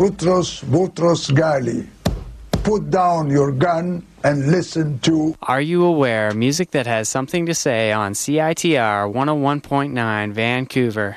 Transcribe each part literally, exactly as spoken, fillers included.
Boutros Boutros Ghali. Put down your gun and listen to Are You Aware? Music that has something to say on C I T R one oh one point nine Vancouver.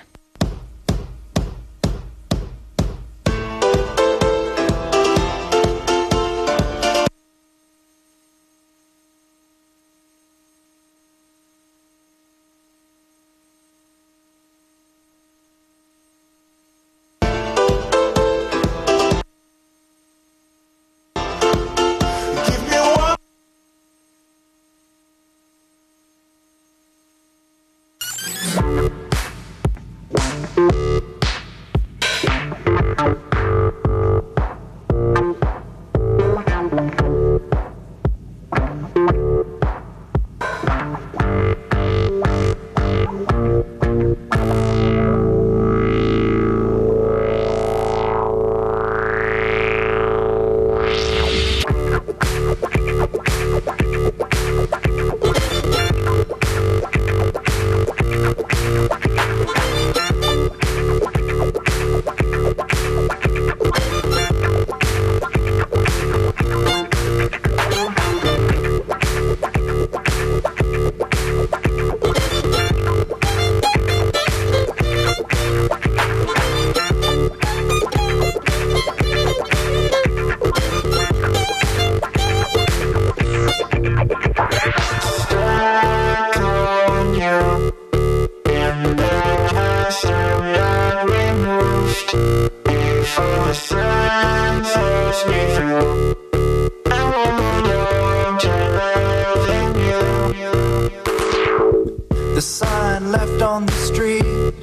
The sign left on the street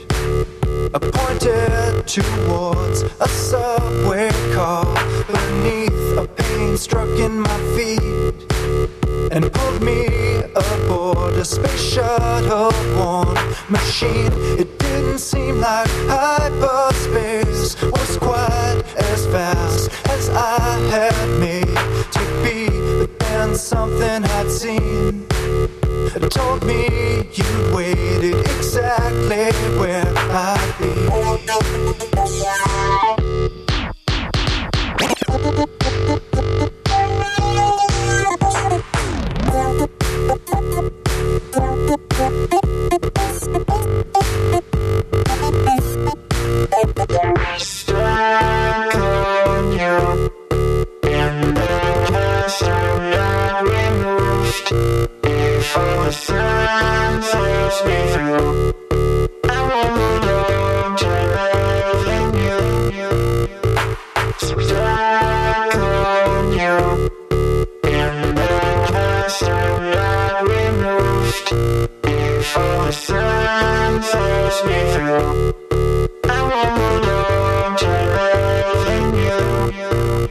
pointed towards a subway car. Beneath a pain struck in my feet and pulled me aboard a space shuttle-borne machine. It didn't seem like hyperspace was quite as fast as I had made to be. But then something I'd seen told me you waited exactly where I'd be. Stuck on you in the past, I removed. Before the sun sets me through, I won't belong to loving you. Stuck on you in the past, I removed. Before the sun sets me through, I won't belong to loving you.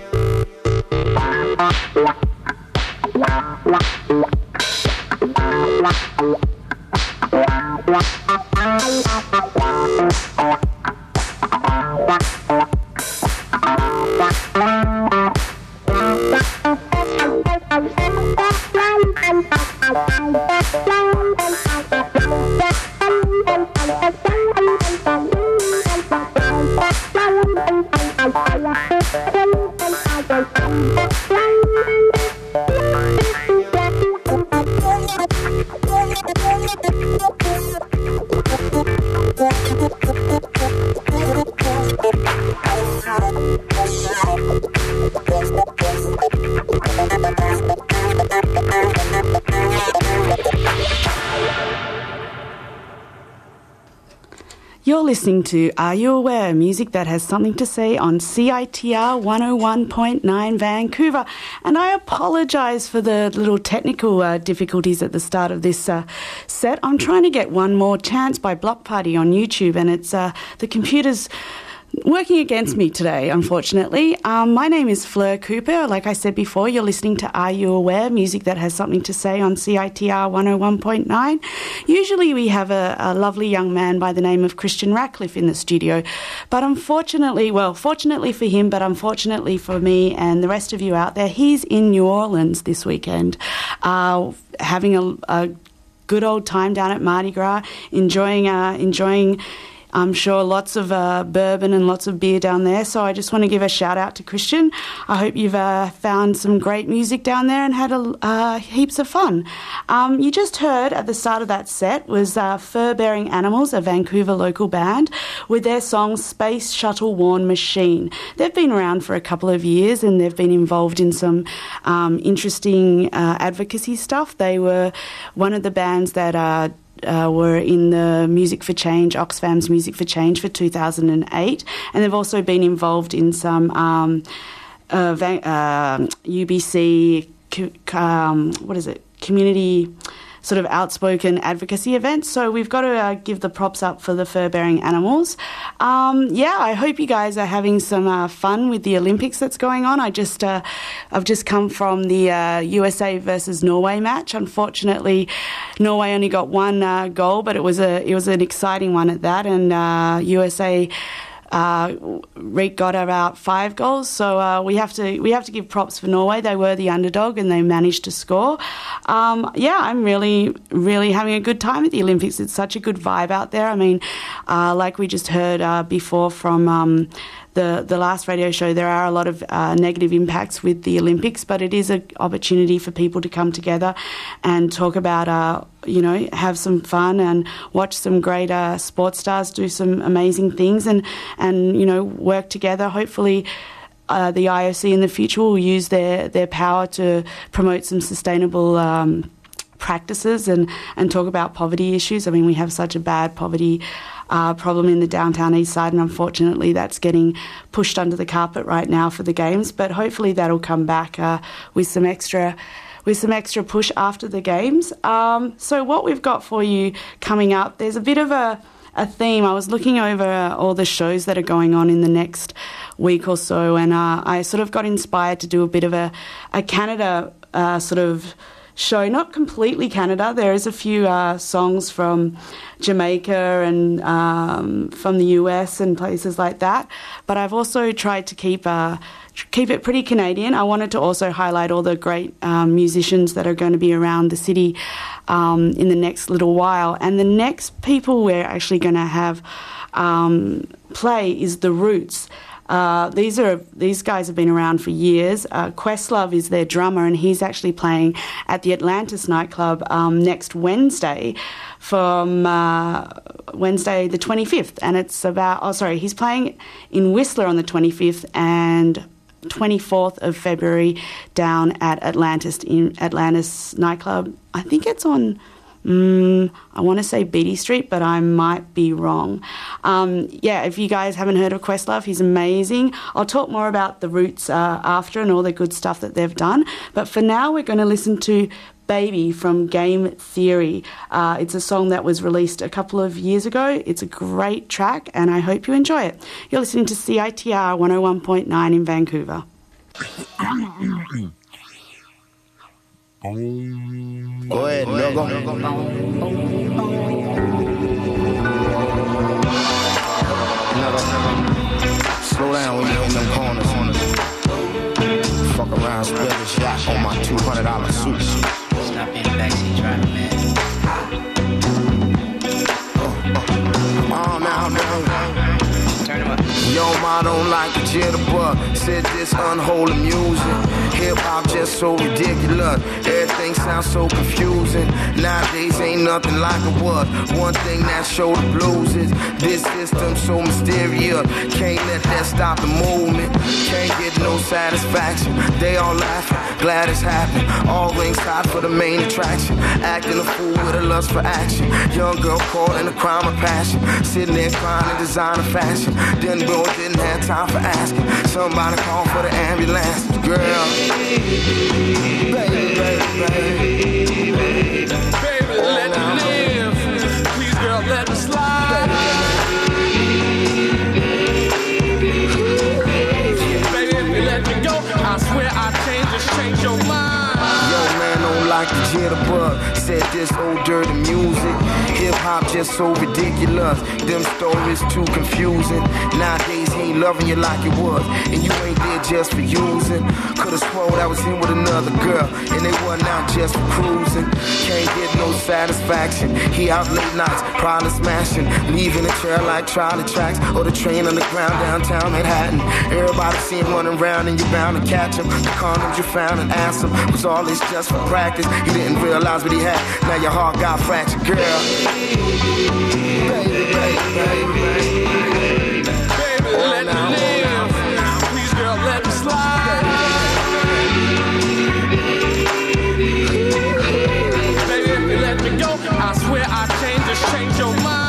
You're listening to Are You Aware? Music that has something to say on C I T R one oh one point nine Vancouver. And I apologise for the little technical uh, difficulties at the start of this uh, set. I'm trying to get One More Chance by Block Party on YouTube, and it's uh, the computer's working against me today, unfortunately. Um, my name is Fleur Cooper. Like I said before, you're listening to Are You Aware? Music that has something to say on C I T R one oh one point nine. Usually we have a, a lovely young man by the name of Christian Ratcliffe in the studio. But unfortunately, well, fortunately for him, but unfortunately for me and the rest of you out there, he's in New Orleans this weekend, uh, having a, a good old time down at Mardi Gras, enjoying, uh, enjoying I'm sure lots of uh, bourbon and lots of beer down there. So I just want to give a shout out to Christian. I hope you've uh, found some great music down there and had a, uh, heaps of fun. Um, you just heard at the start of that set was uh, Fur Bearing Animals, a Vancouver local band, with their song Space Shuttle Worn Machine. They've been around for a couple of years and they've been involved in some um, interesting uh, advocacy stuff. They were one of the bands that uh, uh, were in the Music for Change, Oxfam's Music for Change for two thousand eight, and they've also been involved in some um, uh, van- uh, U B C, um, what is it, community sort of outspoken advocacy events. So we've got to uh, give the props up for the fur-bearing animals. Um, yeah, I hope you guys are having some uh, fun with the Olympics that's going on. I just, uh, I've just come from the uh, U S A versus Norway match. Unfortunately, Norway only got one uh, goal, but it was a it was an exciting one at that, and uh, U S A. Uh, Rick got about five goals, so uh, we have to we have to give props for Norway. They were the underdog and they managed to score. Um, yeah, I'm really really having a good time at the Olympics. It's such a good vibe out there. I mean, uh, like we just heard uh, before from um, the the last radio show, there are a lot of uh, negative impacts with the Olympics, but it is an opportunity for people to come together and talk about, uh, you know, have some fun and watch some great uh, sports stars do some amazing things and, and you know, work together. Hopefully uh, the I O C in the future will use their, their power to promote some sustainable um, practices and, and talk about poverty issues. I mean, we have such a bad poverty Uh, problem in the downtown east side, and unfortunately that's getting pushed under the carpet right now for the games, but hopefully that'll come back uh, with some extra with some extra push after the games. Um, so what we've got for you coming up, there's a bit of a, a theme. I was looking over uh, all the shows that are going on in the next week or so, and uh, I sort of got inspired to do a bit of a, a Canada uh, sort of show, not completely Canada. There is a few uh, songs from Jamaica and um, from the U S and places like that, but I've also tried to keep uh, keep it pretty Canadian. I wanted to also highlight all the great um, musicians that are going to be around the city um, in the next little while, and the next people we're actually going to have um, play is The Roots. Uh, these are these guys have been around for years. Uh, Questlove is their drummer, and he's actually playing at the Atlantis nightclub um, next Wednesday, from uh, Wednesday the twenty-fifth, and it's about. Oh, sorry, he's playing in Whistler on the twenty-fifth and twenty-fourth of February down at Atlantis in Atlantis nightclub. I think it's on. Mm, I want to say Beatty Street, but I might be wrong. Um, yeah, if you guys haven't heard of Questlove, he's amazing. I'll talk more about The Roots uh, after and all the good stuff that they've done. But for now, we're going to listen to Baby from Game Theory. Uh, it's a song that was released a couple of years ago. It's a great track, and I hope you enjoy it. You're listening to C I T R one oh one point nine in Vancouver. Go ahead, logo. Slow down when you're in them corners. Fuck around, spill the shot on my two hundred dollar suit. Stop being a backseat driver, man. Uh, uh, oh, now, now. Turn him up. Yo, ma don't like the jitterbug. Said this unholy music. Hip hop just so ridiculous. Everything sounds so confusing. Nowadays ain't nothing like it was. One thing that show the blues is this system so mysterious. Can't let that stop the movement. Can't get no satisfaction. They all laughing, glad it's happening. All rings hot for the main attraction. Acting a fool with a lust for action. Young girl caught in a crime of passion. Sitting there crying in designer fashion. Then bro didn't have time for asking. Somebody call for the ambulance. Girl, baby, baby, baby, baby, baby, let me live. Please, girl, let me slide. Baby, if you let me go, I swear I'll change, just change your mind. Yo, man, don't like like the jitterbug. Said this old dirty music. Hip hop just so ridiculous. Them stories too confusing. Nowadays he ain't loving you like it was, and you ain't there just for using. Could've sworn I was in with another girl, and they wasn't out just for cruising. Can't get no satisfaction. He out late nights, probably smashing, leaving a chair like trolley tracks or the train on the ground downtown Manhattan. Everybody see him running around and you're bound to catch him. The condoms you found and asked him, was all this just for practice? You didn't realize what he had. Now your heart got fractured, girl. Baby, baby, baby, baby. Baby, let me live. Please, girl, let me slide. Baby, if you let me go, I swear I'll change, just change your mind.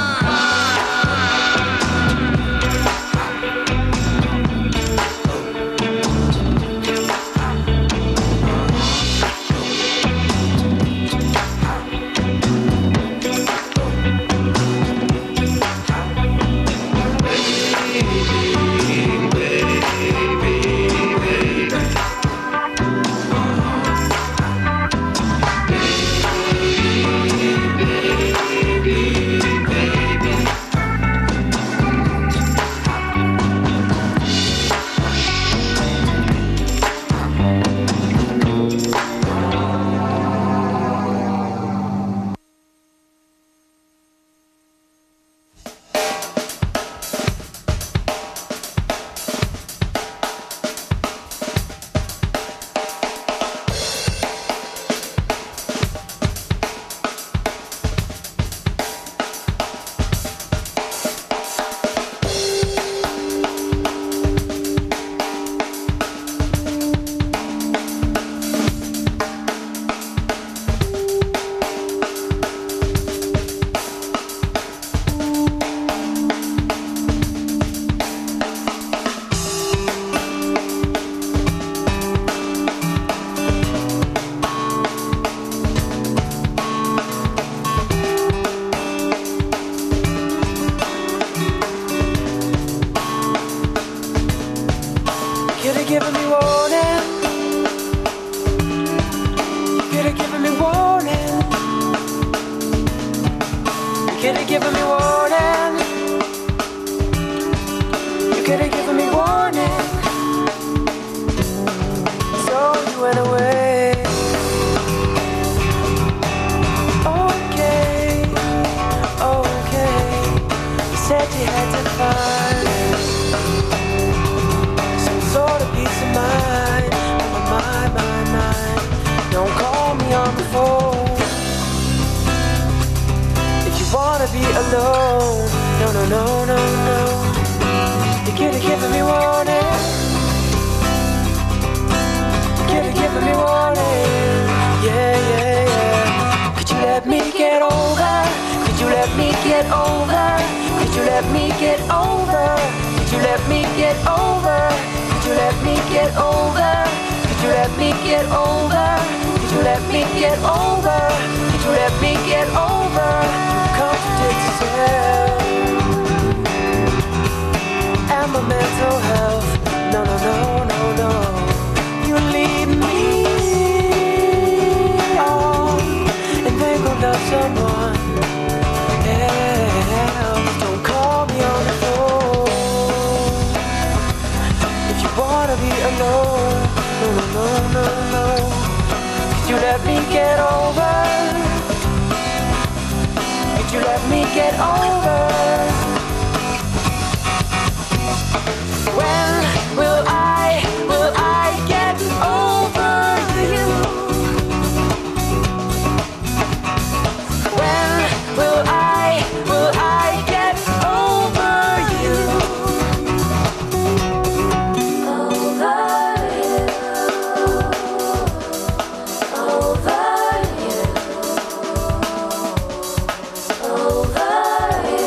Over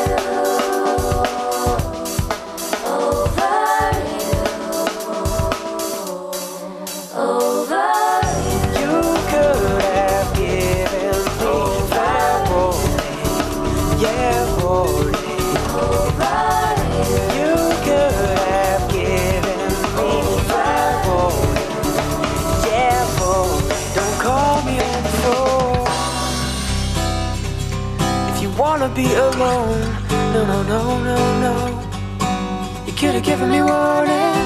wanna be alone. No, no, no, no, no. You could have given me warning.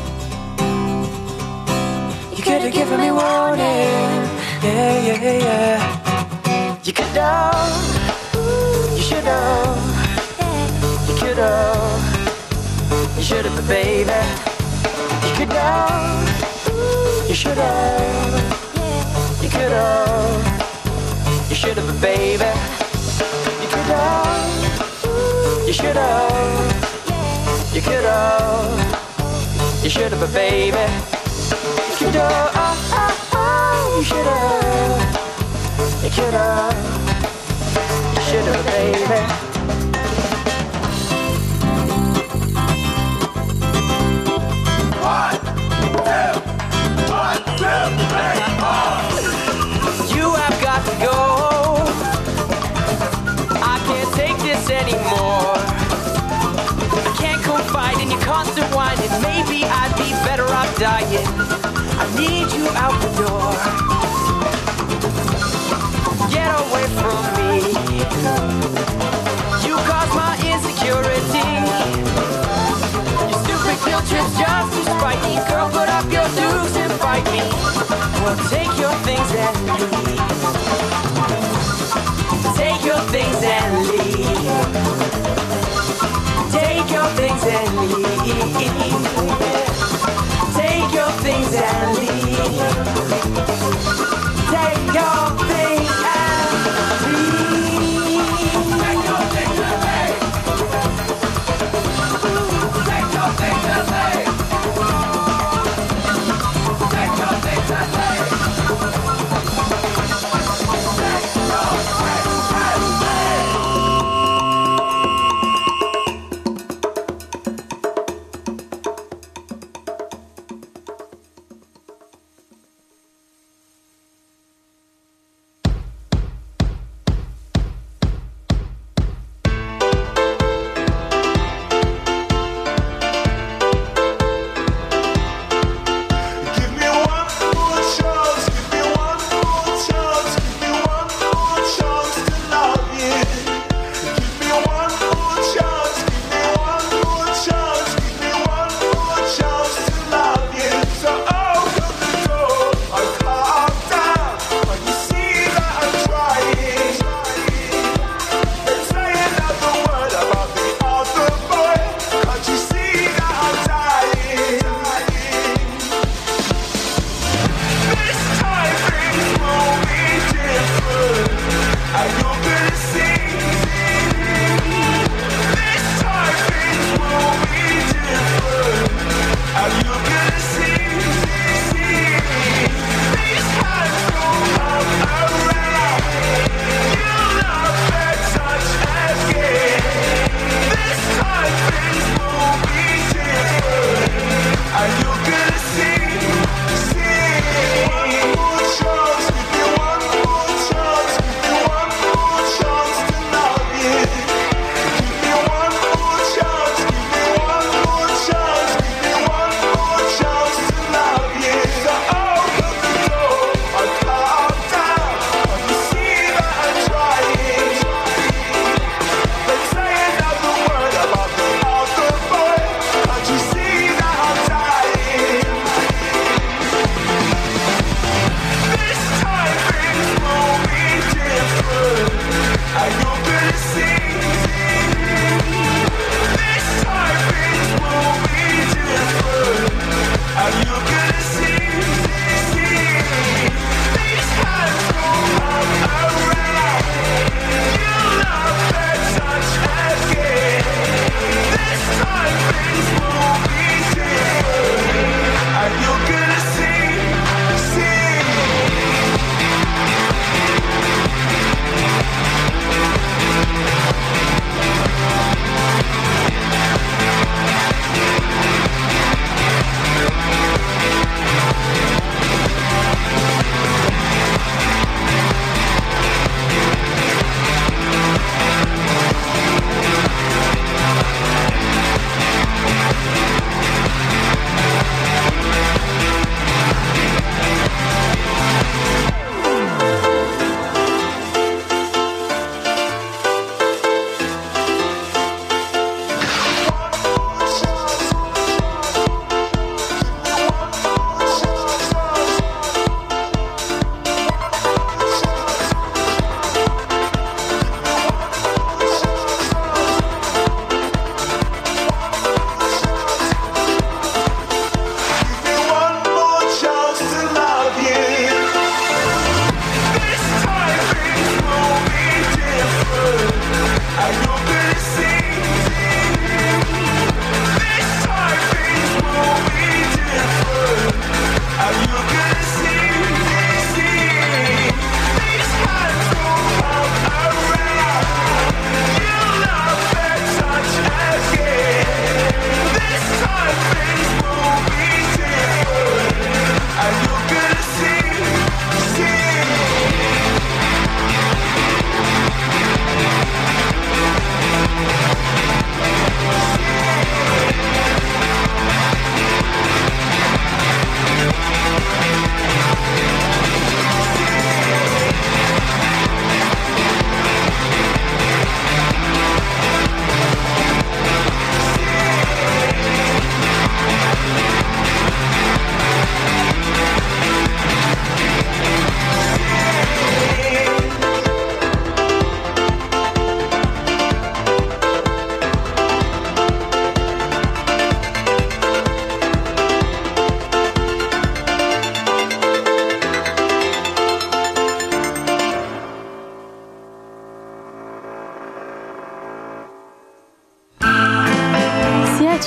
You could have given me warning. Yeah, yeah, yeah. You could have. You should have. You could have. You should have, baby. You could have. You should have. You could have. You should have, baby. You could have. You should have. You could have. You should have, baby. You could have. You should have. You could have. You should have, baby. One, two, one, two, three, four. You have got to go. I can't take this anymore. I can't confide in your constant whining. Maybe I'd be better off dying. I need you out the door. Get away from me. You cause my insecurity. Your stupid guilt trips just to spite me. Girl, put up your dukes and fight me. Well, take your things and leave. Take your things and leave. Take your things and leave. Take your things and leave. Take your things and leave. Take your things and leave. Take your things and leave. Take your things and leave.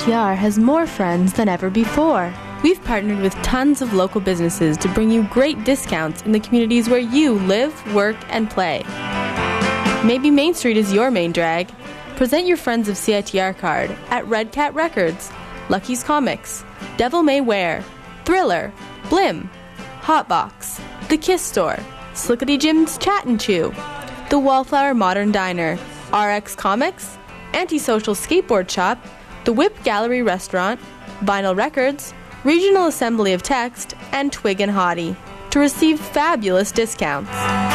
T R has more friends than ever before. We've partnered with tons of local businesses to bring you great discounts in the communities where you live, work, and play. Maybe Main Street is your main drag. Present your Friends of C I T R card at Red Cat Records, Lucky's Comics, Devil May Wear, Thriller, Blim, Hotbox, The Kiss Store, Slickety Jim's Chat and Chew, The Wallflower Modern Diner, R X Comics, Antisocial Skateboard Shop, The Whip Gallery Restaurant, Vinyl Records, Regional Assembly of Text, and Twig and Hottie to receive fabulous discounts.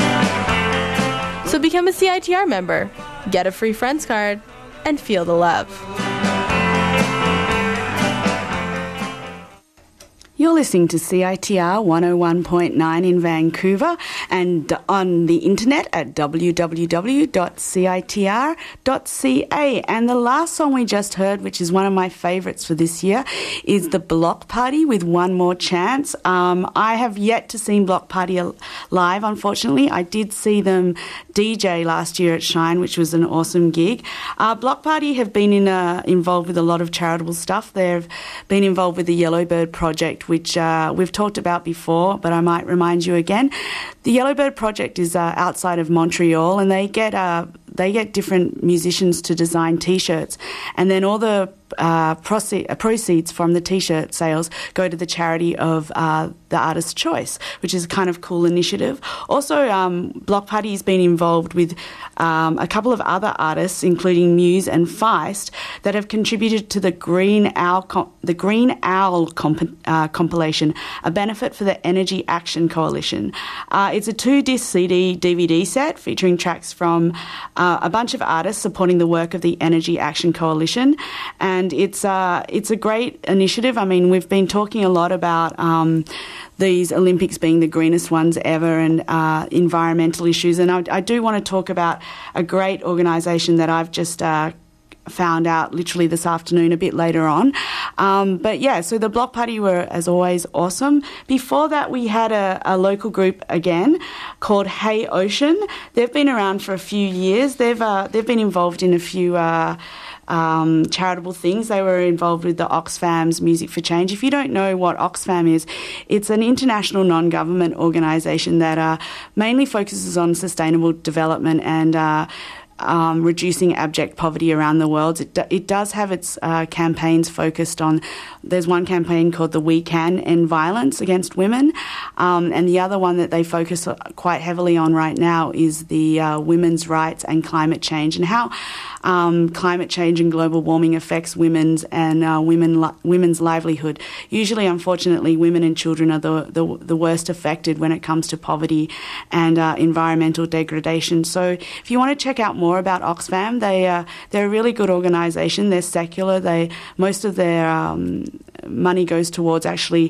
So become a C I T R member, get a free Friends card, and feel the love. You're listening to C I T R one oh one point nine in Vancouver and on the internet at w w w dot c i t r dot c a. And the last song we just heard, which is one of my favourites for this year, is The Block Party with One More Chance. Um, I have yet to see Block Party live, unfortunately. I did see them D J last year at Shine, which was an awesome gig. Uh, Block Party have been in a, involved with a lot of charitable stuff. They've been involved with the Yellowbird Project, which uh, we've talked about before, but I might remind you again. The Yellowbird Project is uh, outside of Montreal, and they get uh, they get different musicians to design T-shirts, and then all the uh, proce- uh, proceeds from the T-shirt sales go to the charity of uh, the Artist's Choice, which is a kind of cool initiative. Also, um, Block Party has been involved with um, a couple of other artists, including Muse and Feist, that have contributed to the Green Owl com- the Green Owl comp- uh, compilation, a benefit for the Energy Action Coalition. Uh, it's a two-disc C D D V D set featuring tracks from uh, a bunch of artists supporting the work of the Energy Action Coalition, and it's uh, it's a great initiative. I mean, we've been talking a lot about um, these Olympics being the greenest ones ever and uh, environmental issues, and I, I do want to talk about a great organisation that I've just uh, found out literally this afternoon a bit later on. Um, but yeah, so the Block Party were, as always, awesome. Before that, we had a, a local group again called Hey Ocean. They've been around for a few years. They've uh, they've been involved in a few uh, um, charitable things. They were involved with the Oxfam's Music for Change. If you don't know what Oxfam is, it's an international non-government organisation that uh, mainly focuses on sustainable development and uh, Um, reducing abject poverty around the world. It, do, it does have its uh, campaigns focused on, there's one campaign called the We Can End Violence Against Women, um, and the other one that they focus quite heavily on right now is the uh, women's rights and climate change, and how um, climate change and global warming affects women's and uh, women li- women's livelihood. Usually, unfortunately, women and children are the, the, the worst affected when it comes to poverty and uh, environmental degradation. So if you want to check out more about Oxfam, they uh, they're a really good organisation. They're secular. They most of their um, money goes towards actually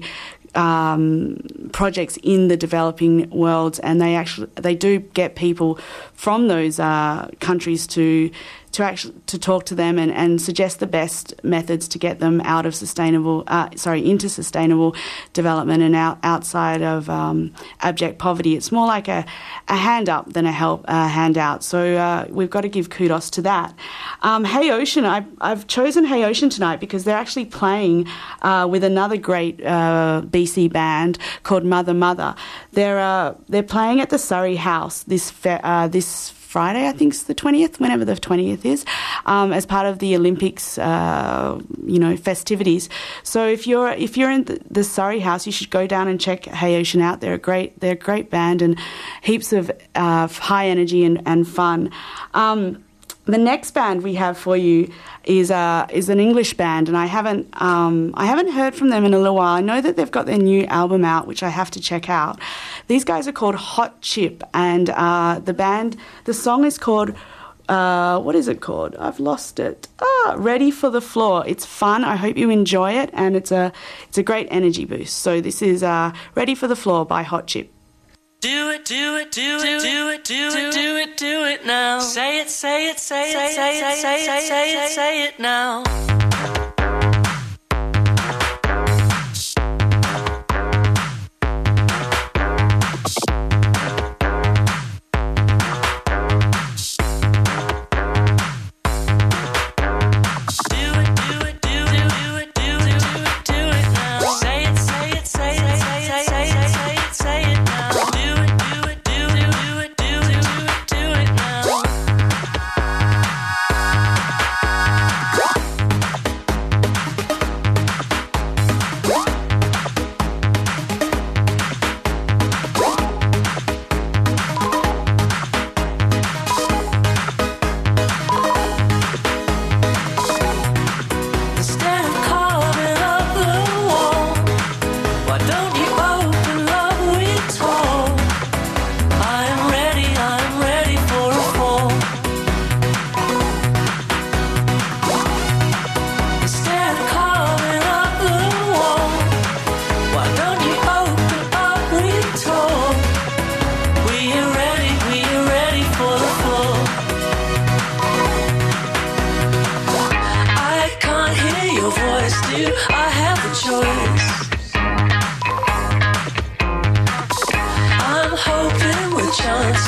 um, projects in the developing world, and they actually they do get people from those uh, countries to to actually to talk to them and, and suggest the best methods to get them out of sustainable, uh, sorry, into sustainable development and out outside of um, abject poverty. It's more like a, a hand up than a help a handout. So uh, we've got to give kudos to that. Um, Hey Ocean, I, I've chosen Hey Ocean tonight because they're actually playing uh, with another great uh, B C band called Mother Mother. They're uh, they're playing at the Surrey House this fe- uh, this. Friday, I think it's the twentieth, whenever the twentieth is, um, as part of the Olympics, uh, you know, festivities. So if you're if you're in the, the Surrey House, you should go down and check Hey Ocean out. They're a great they're a great band and heaps of uh, high energy and and fun. Um, The next band we have for you is uh, is an English band, and I haven't um, I haven't heard from them in a little while. I know that they've got their new album out, which I have to check out. These guys are called Hot Chip, and uh, the band, the song is called, uh, what is it called? I've lost it. Ah, Ready for the Floor. It's fun. I hope you enjoy it, and it's a it's a great energy boost. So this is uh, Ready for the Floor by Hot Chip. Do it, do it, do it, do it, do it, do it, do it now. Say it, say it, say it, say it, say it, say it, say it now. Do it, do it, do it,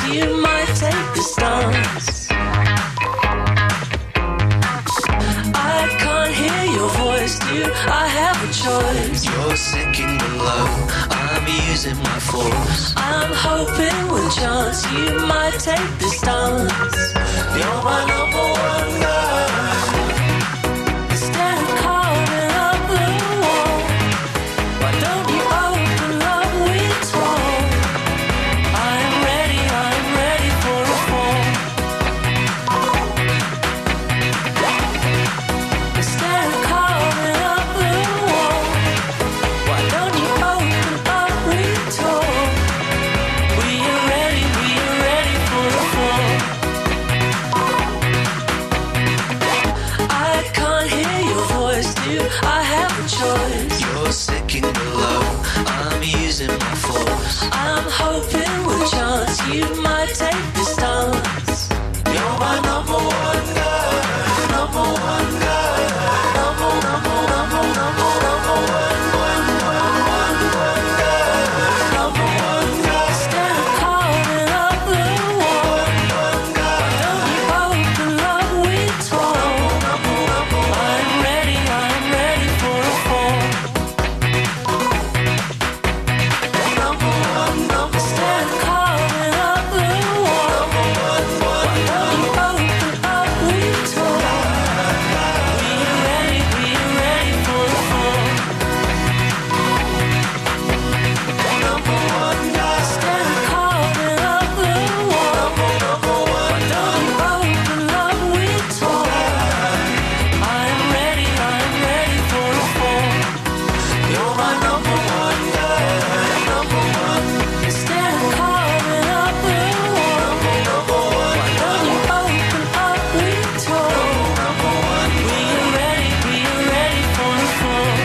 you might take the stance. I can't hear your voice, do I have a choice? You're sinking below, I'm using my force. I'm hoping with chance you might take the stance. You're my number one guy. Instead of carving up the wall, why don't you open up with all? I'm ready, I'm ready for a fall. Instead of carving up the wall, why don't you open up with all? We are ready, we are ready for a fall. I can't hear your voice, do I have a choice? You're sinking below, I'm using my force. I'm hoping with chance you might take the stance. You're my number one guy, number one guy, number, number, number, number, number one, one, one, one, one guy, number one guy. Instead of carving up the wall, One guy, don't you open up with all? number, number, I'm ready, I'm ready for a fall. number one, number Instead of carving up the wall, one, one. don't you open up with all? We are ready, we are ready for a fall. Number one guy, Instead of carving up the wall, number one. don't you open up with all? I'm ready, I'm ready for a fall. You're my number one guy, number one, Instead of carving up the wall, number one, don't you open up with all? number one. We are ready, we are ready for a fall.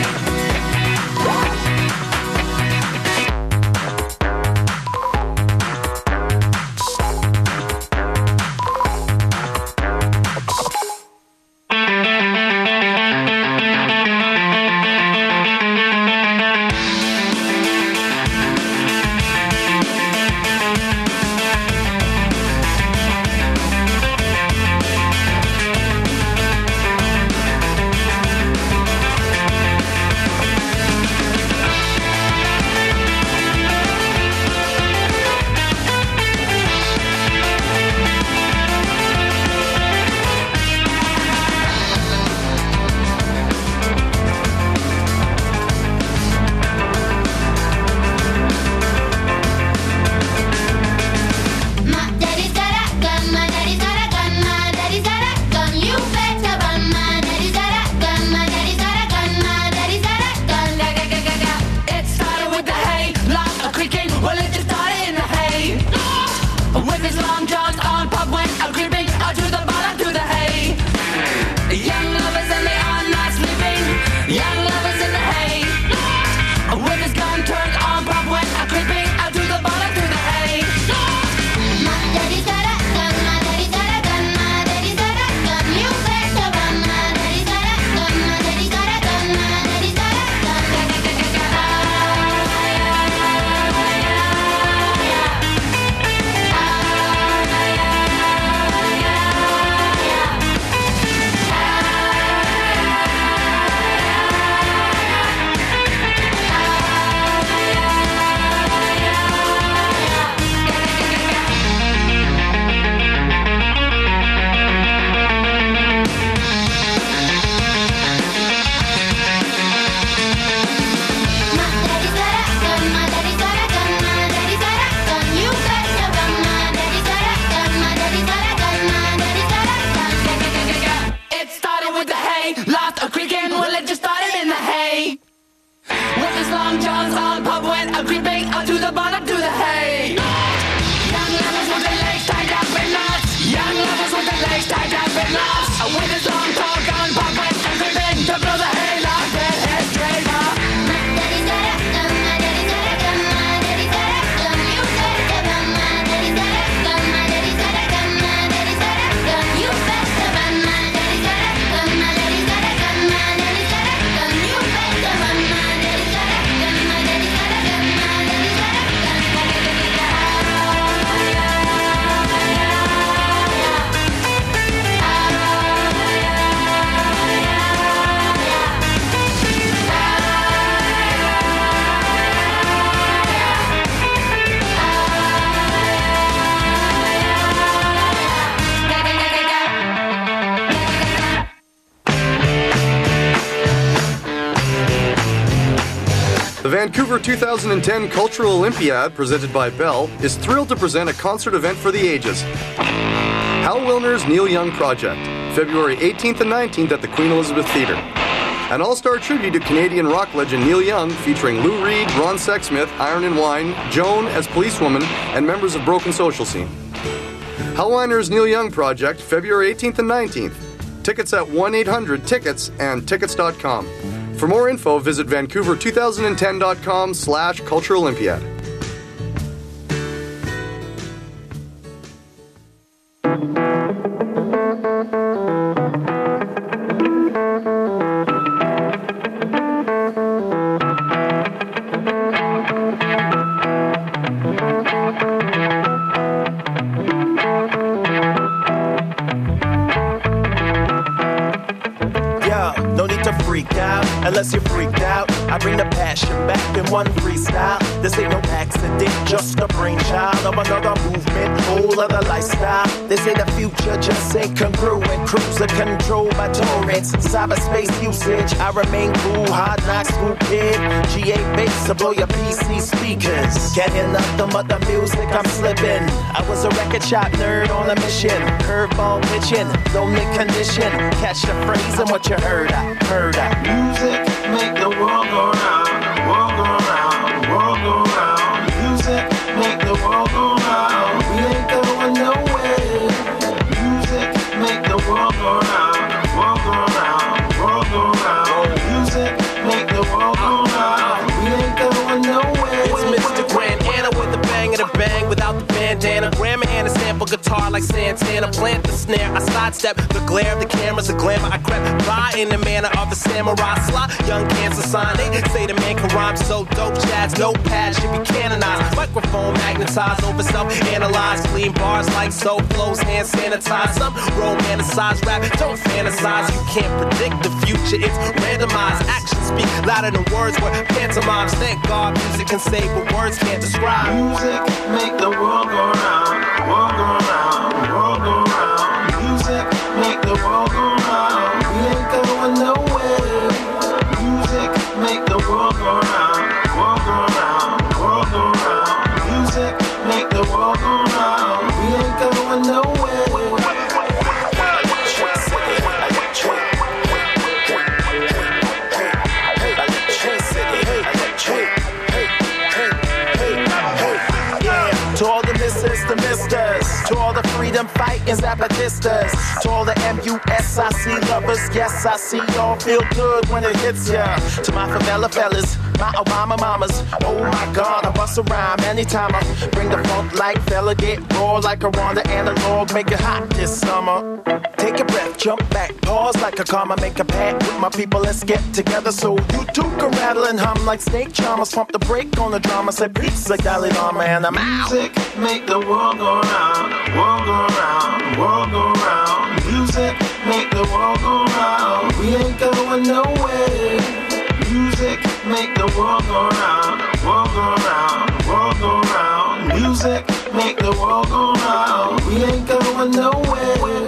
My daddy's got a gun, my daddy's got a gun, my daddy's got a gun. You better run, my daddy's got a gun, my daddy's got a gun, my daddy's got a gun. Ga ga ga ga ga. It started with the hay, like a creaking. Well, it just started in the hay. With his long johns on, pop went a creeping out to the bottom to the hay. Young lovers and they are not sleeping. Young lovers in the hay. With his gun turned on, pop went a creeping out to the bottom to the hay. My daddy's got a gun, my daddy's got a gun, my daddy's got a gun. You better run, my daddy's got a gun, my daddy's got a gun, my daddy's got a gun. Ga ga ga ga ga. My daddy's got a gun, my daddy's got a gun, my daddy's got a gun. You better run, my daddy's got a gun, my daddy's got a gun, my daddy's got a gun. Ga ga ga ga ga. It started with the hay, lost a creaking. Well, it just started in the hay. With his long johns on, pop went a creeping out to the bottom to the hay. Young lovers with their legs tied up in knots. Young lovers with their legs tied up in knots. With his long tall gun, pop went a creeping to blow the hay like red hair straight up. My daddy's got a gun, my daddy's got a gun, my daddy's got a gun. You better run, my daddy's got a gun, my daddy's got a gun, my daddy's got a gun. You better run, my daddy's got a gun, my daddy's got a gun, my daddy's got a gun. You better run, my daddy's got a gun, my daddy's got a gun, my daddy's got a gun. Vancouver two thousand ten Cultural Olympiad, presented by Bell, is thrilled to present a concert event for the ages. Hal Wilner's Neil Young Project, February eighteenth and nineteenth at the Queen Elizabeth Theatre. An all-star tribute to Canadian rock legend Neil Young, featuring Lou Reed, Ron Sexsmith, Iron and Wine, Joan as Policewoman, and members of Broken Social Scene. Hal Wilner's Neil Young Project, February eighteenth and nineteenth. Tickets at one eight hundred tickets and tickets dot com. For more info, visit vancouver twenty ten dot com slash Cultural Olympiad. Unless you're freaked out, I bring the passion back in one freestyle. This ain't no accident, just a brainchild of another movement, whole other lifestyle. They say the future just ain't congruent. Cruiser controlled by torrents, cyberspace usage. I remain cool, hard knock school kid. G eight bass to blow your P C speakers. Can't hear nothing but the music, I'm slipping. I was a record shop nerd on a mission. Curveball pitching, lonely condition. Catch the phrase and what you heard, I heard I. Music make the world go round, world go round, world go round. Music make the world go round. We ain't going nowhere. Music make the world go round, world go round, world go round. Music make the world go round. We ain't going nowhere. It's Mister Grand Anna with the bang of the bang without the bandana. Grandma and a sample guitar like Santana. Plant the snare, I sidestep the glare of the cameras, the glamour. I crept by in the manner of a samurai slot. Young cancer sign, they say the man can rhyme so dope. Chad's notepad should be canonized. Microphone magnetized over self-analyzed. Clean bars like soap flows, hand sanitized. Some romanticize rap, don't fantasize. You can't predict the future, it's randomized. Actions speak louder than words were pantomimes. Thank God music can say what words can't describe. Music make the world go round, world go round, world go round. Music make the world go round. We ain't going nowhere. Music make the world go round, world go round, world go round. Music make the world go round. We ain't going nowhere. To all the misses, the misters. To all the freedom fighting zapatistas. To all the M U S I C lovers. Yes, I see y'all feel good when it hits ya. To my favela fellas, my Obama mamas. Oh my God, I bust a rhyme anytime I bring the funk like fella. Get raw like a Rwanda analog. Make it hot this summer. Take a breath, jump back, pause like a comma. Make a pact with my people, let's get together so you too can rattle and hum like snake charmers. Pump the brake on the drama, say pizza, Dalai Lama, and I'm out. Music make the world go round, world go round, world go round. Music make the world go round. We ain't going nowhere. Music make the world go round, world go round, world go round. Music make the world go round. We ain't going nowhere.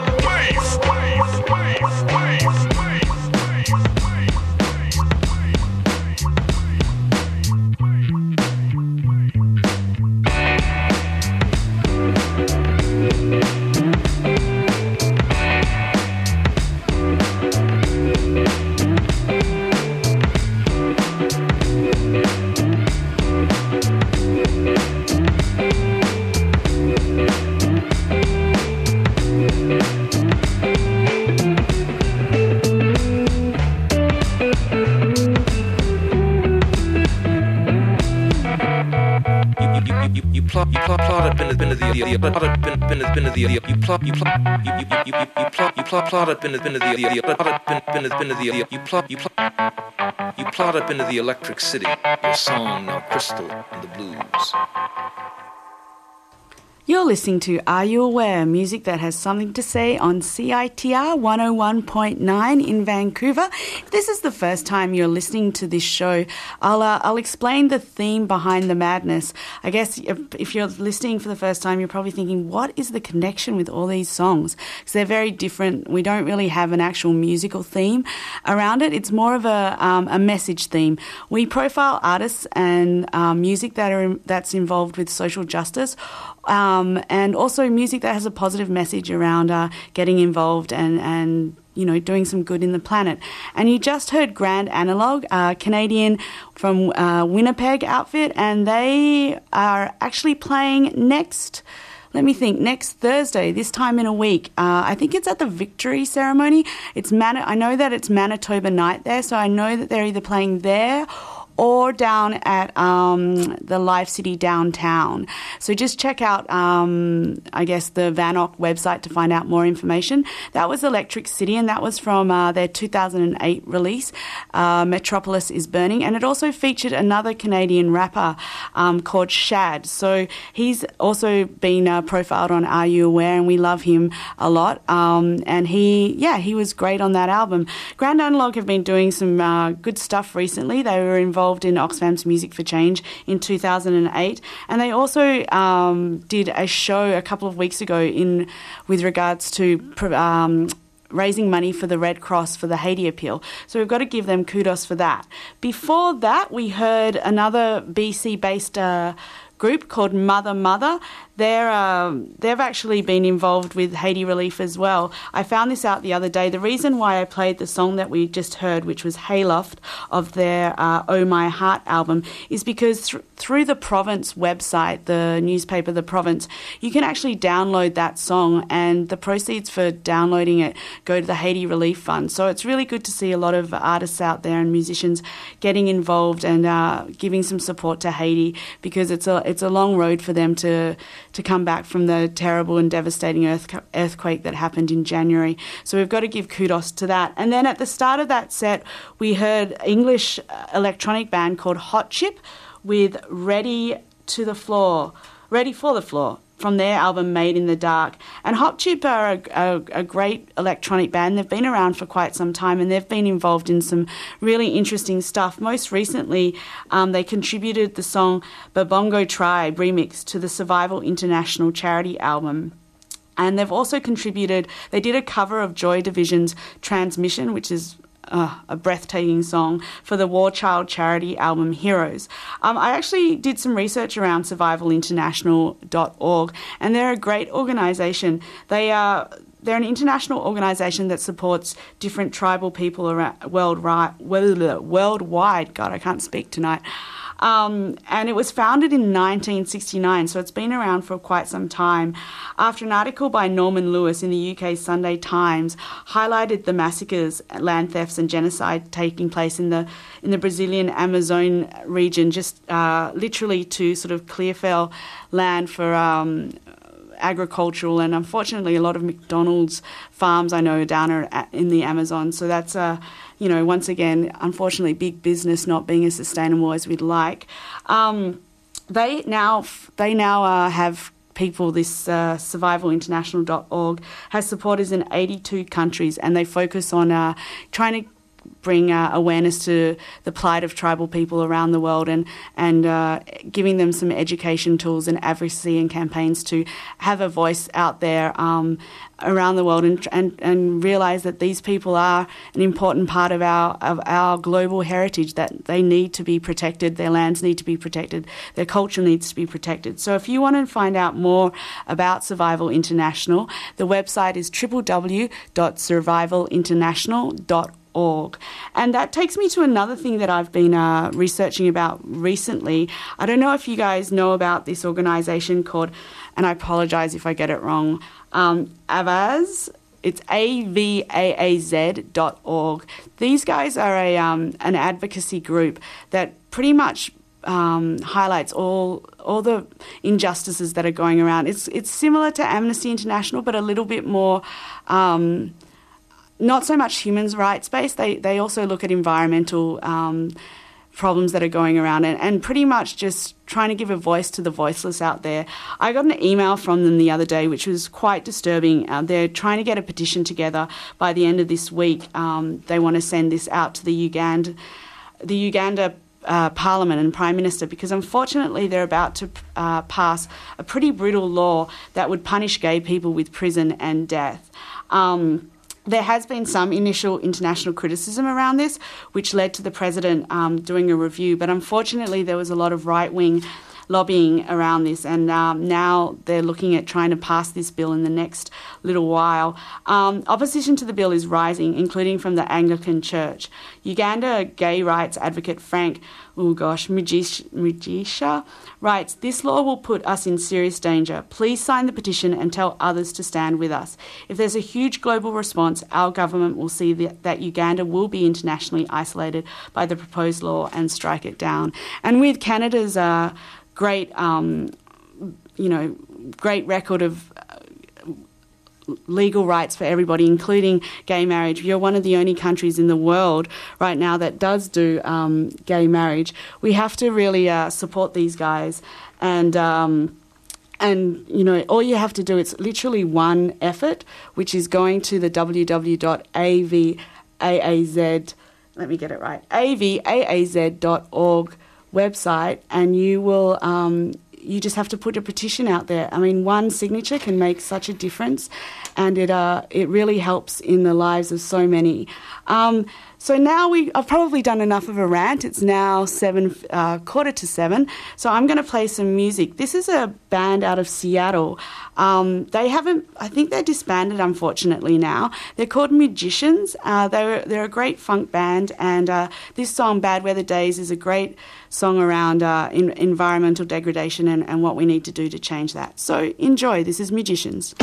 plot, you plot, plot up in the, in the, the, plot up in, in the, in the, you plot, you plot, you, you, you, you, you plot, you plot, plot up in the, in the, the, plot up in, in the, in the, you plot, you plot, you plot up into the electric city. Your song now crystal in the blues. You're listening to Are You Aware? Music that has something to say on C I T R one oh one point nine in Vancouver. If this is the first time you're listening to this show, I'll uh, I'll explain the theme behind the madness. I guess if, if you're listening for the first time, you're probably thinking, what is the connection with all these songs? Because they're very different. We don't really have an actual musical theme around it. It's more of a um, a message theme. We profile artists and um, music that are that's involved with social justice. Um, and also music that has a positive message around uh, getting involved and, and, you know, doing some good in the planet. And you just heard Grand Analog, a Canadian from uh, Winnipeg outfit, and they are actually playing next... Let me think. Next Thursday, this time in a week, uh, I think it's at the Victory Ceremony. It's Man- I know that it's Manitoba Night there, so I know that they're either playing there or down at um, the Live City downtown. So just check out, um, I guess, the Van Ock website to find out more information. That was Electric City, and that was from uh, their two thousand eight release, uh, Metropolis is Burning. And it also featured another Canadian rapper um, called Shad. So he's also been uh, profiled on Are You Aware, and we love him a lot. Um, and he, yeah, he was great on that album. Grand Analog have been doing some uh, good stuff recently. They were involved in Oxfam's Music for Change in two thousand eight, and they also um, did a show a couple of weeks ago in with regards to um, raising money for the Red Cross for the Haiti appeal. So we've got to give them kudos for that. Before that, we heard another B C-based uh, group called Mother Mother. They're, um, they've actually been involved with Haiti relief as well. I found this out the other day. The reason why I played the song that we just heard, which was Hayloft of their uh, Oh My Heart album, is because th- through the Province website, the newspaper The Province, you can actually download that song, and the proceeds for downloading it go to the Haiti Relief Fund. So it's really good to see a lot of artists out there and musicians getting involved and uh, giving some support to Haiti, because it's a it's a long road for them to to come back from the terrible and devastating earth, earthquake that happened in January. So we've got to give kudos to that. And then at the start of that set, we heard English electronic band called Hot Chip with Ready to the Floor, Ready for the Floor, from their album Made in the Dark. And Hot Chip are a, a, a great electronic band. They've been around for quite some time, and they've been involved in some really interesting stuff. Most recently, um, they contributed the song Babongo Tribe remix to the Survival International charity album. And they've also contributed, they did a cover of Joy Division's Transmission, which is Uh, a breathtaking song, for the War Child charity album Heroes. Um, I actually did some research around survival international dot org, and they're a great organisation. They are they're an international organisation that supports different tribal people around worldwide. Worldwide, God, I can't speak tonight. Um, and it was founded in nineteen sixty-nine, so it's been around for quite some time. After an article by Norman Lewis in the U K Sunday Times highlighted the massacres, land thefts and genocide taking place in the in the Brazilian Amazon region, just uh, literally to sort of clear fell land for um, agricultural, and unfortunately a lot of McDonald's farms I know down are in the Amazon. So that's a, you know, once again, unfortunately, big business not being as sustainable as we'd like. Um, they now they now uh, have people. This uh, survival international dot org has supporters in eighty-two countries, and they focus on uh, trying to bring uh, awareness to the plight of tribal people around the world, and and uh, giving them some education tools and advocacy and campaigns to have a voice out there um, around the world, and, and and realise that these people are an important part of our of our global heritage, that they need to be protected, their lands need to be protected, their culture needs to be protected. So if you want to find out more about Survival International, the website is w w w dot survival international dot org. Org. And that takes me to another thing that I've been uh, researching about recently. I don't know if you guys know about this organisation called, and I apologise if I get it wrong, um, Avaaz. It's A V A A Z dot org. These guys are a um, an advocacy group that pretty much um, highlights all all the injustices that are going around. It's it's similar to Amnesty International, but a little bit more. Um, Not so much human rights based. They they also look at environmental um, problems that are going around, and, and pretty much just trying to give a voice to the voiceless out there. I got an email from them the other day, which was quite disturbing. Uh, they're trying to get a petition together by the end of this week. Um, they want to send this out to the Uganda, the Uganda uh, Parliament and Prime Minister, because unfortunately they're about to uh, pass a pretty brutal law that would punish gay people with prison and death. Um, There has been some initial international criticism around this, which led to the president um, doing a review. But unfortunately, there was a lot of right-wing lobbying around this, and um, now they're looking at trying to pass this bill in the next little while. Um, opposition to the bill is rising, including from the Anglican Church. Uganda gay rights advocate Frank, oh gosh, Mugisha writes, "This law will put us in serious danger. Please sign the petition and tell others to stand with us. If there's a huge global response, our government will see that, that Uganda will be internationally isolated by the proposed law and strike it down." And with Canada's uh, great, um, you know, great record of legal rights for everybody, including gay marriage. You're one of the only countries in the world right now that does do um, gay marriage. We have to really uh, support these guys, and um, and you know, all you have to do, it's literally one effort, which is going to the w w w dot a v a a z, let me get it right, a v a a z dot org website, and you will um, you just have to put a petition out there. I mean, one signature can make such a difference, and it uh, it really helps in the lives of so many. Um, so now we, I've probably done enough of a rant. It's now seven, uh, quarter to seven. So I'm going to play some music. This is a band out of Seattle. Um, they haven't, I think they're disbanded, unfortunately, now. They're called Magicians. Uh, they're, they're a great funk band, and uh, this song, Bad Weather Days, is a great song around uh, in, environmental degradation and, and what we need to do to change that. So enjoy. This is Magicians.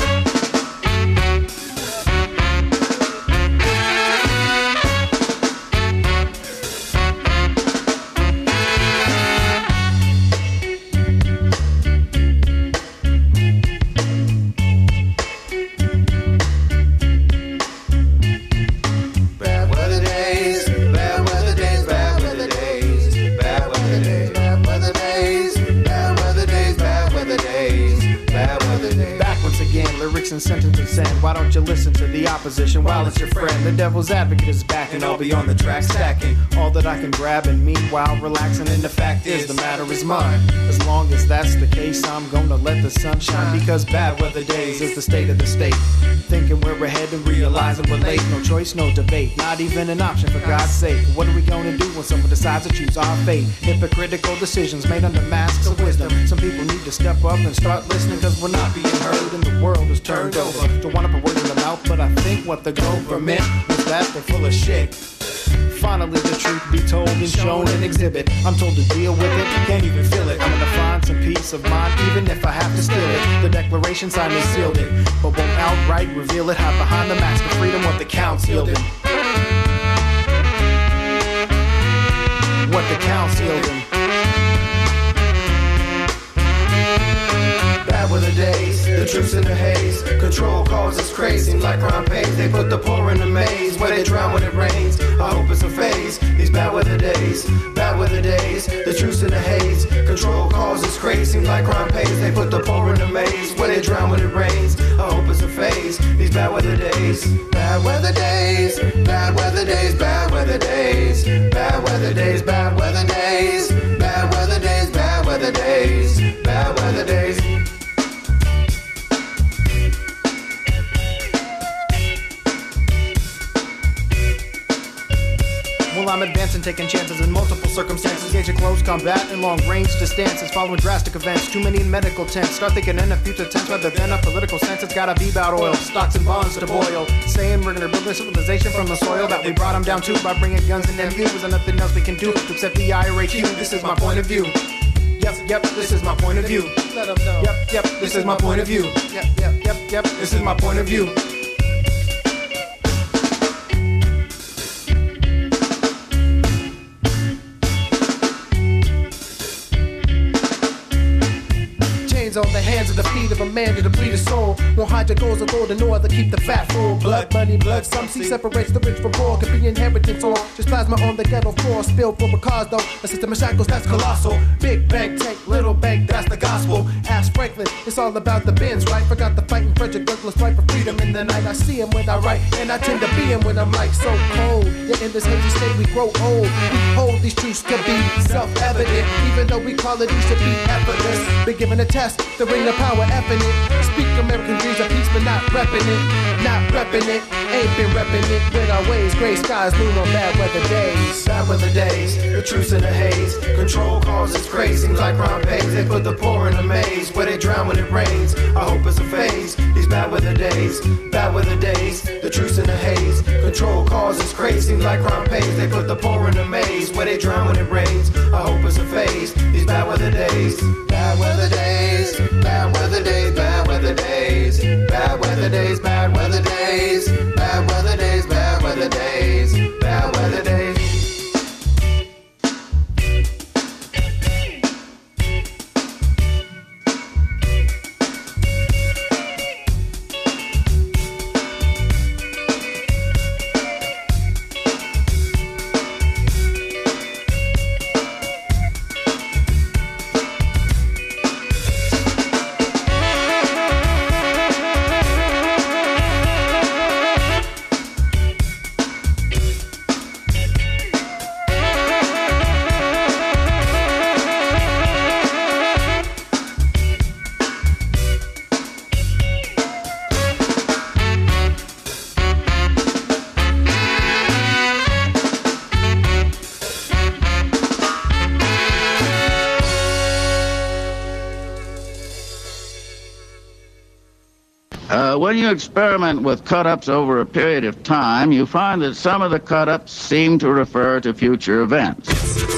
And sentences end. Why don't you listen to the opposition while it's your friend? The devil's advocate is back, and I'll be on the track stacking all that I can grab, and meanwhile relaxing. And the fact is, the matter is mine. As long as that's the case, I'm gonna let the sun shine, because bad weather days is the state of the state. Thinking we're ahead and realizing we're late. No choice, no debate, not even an option, for God's sake. What are we gonna do when someone decides to choose our fate? Hypocritical decisions made under masks of wisdom. Some people need to step up and start listening, cause we're not being heard and the world is turned over. Don't wanna put words in the mouth, but I think what the government is that they're full of shit. Finally the truth be told and shown and exhibit. I'm told to deal with it, can't even feel it. I'm gonna find some peace of mind, even if I have to steal it. The declaration signed and sealed it, but won't outright reveal it. Hide behind the mask of freedom what the counts yielded. What the counts yielded. Bad weather days, the truth's in the haze. Control causes crazy, like crime pays. They put the poor in the maze, where they drown when it rains. I hope it's a phase, these bad weather days. Bad weather days, the truth's in the haze. Control causes crazy, like crime pays. They put the poor in the maze, where they drown when it rains. I hope it's a phase, these bad weather days. Bad weather days, bad weather days, bad weather days. Bad weather days, bad weather days. Bad weather days, bad weather days. Bad weather days. Well, I'm advancing, taking chances in multiple circumstances, gauging close combat and long-range distances, following drastic events, too many in medical tents. Start thinking in a future tense rather than a political sense. It's gotta be about oil, stocks and bonds to boil. Saying we're gonna build a civilization from the soil that we brought them down to by bringing guns and M Us, and nothing else we can do except the I R H U. This is my point of view. Yep, yep, this is my point of view. Let them know. Yep, yep, this is my point of view. Yep, yep, yep, yep, this is my point of view. on the hands and the feet of a man to deplete his soul. Won't hide your goals or gold in order to keep the fat full. Blood, money, blood, some see separates the rich from poor. Could be inheritance or just plasma on the ghetto floor. Spilled for because though, a system of shackles that's colossal. Big bank, take little bank, that's the gospel. Ask Franklin, it's all about the bins, right? Forgot the fight in Frederick Douglass, fight for freedom in the night. I see him when I write, and I tend to be him when I'm like so cold. Yeah, in this hazy state we grow old. We hold these truths to be self-evident, even though we call it, these should be effortless. Been given a test, the ring of power, effing it. Speak American dreams of peace, but not repping it. Not repping it, ain't been repping it. When our ways, gray skies loom on bad weather days. Bad weather days, the truth's in the haze. Control causes craze, seems like crime pays. They put the poor in a maze, where they drown when it rains. I hope it's a phase, these bad weather days. Bad weather days, the truth's in the haze. Control causes craze, seems like crime pays. They put the poor in a maze, where they drown when it rains. I hope it's a phase, these bad weather days. Bad weather days, bad weather days, bad weather days. Bad weather days, bad weather days. Bad weather days, bad weather days. Bad weather days. Uh, when you experiment with cut-ups over a period of time, you find that some of the cut-ups seem to refer to future events.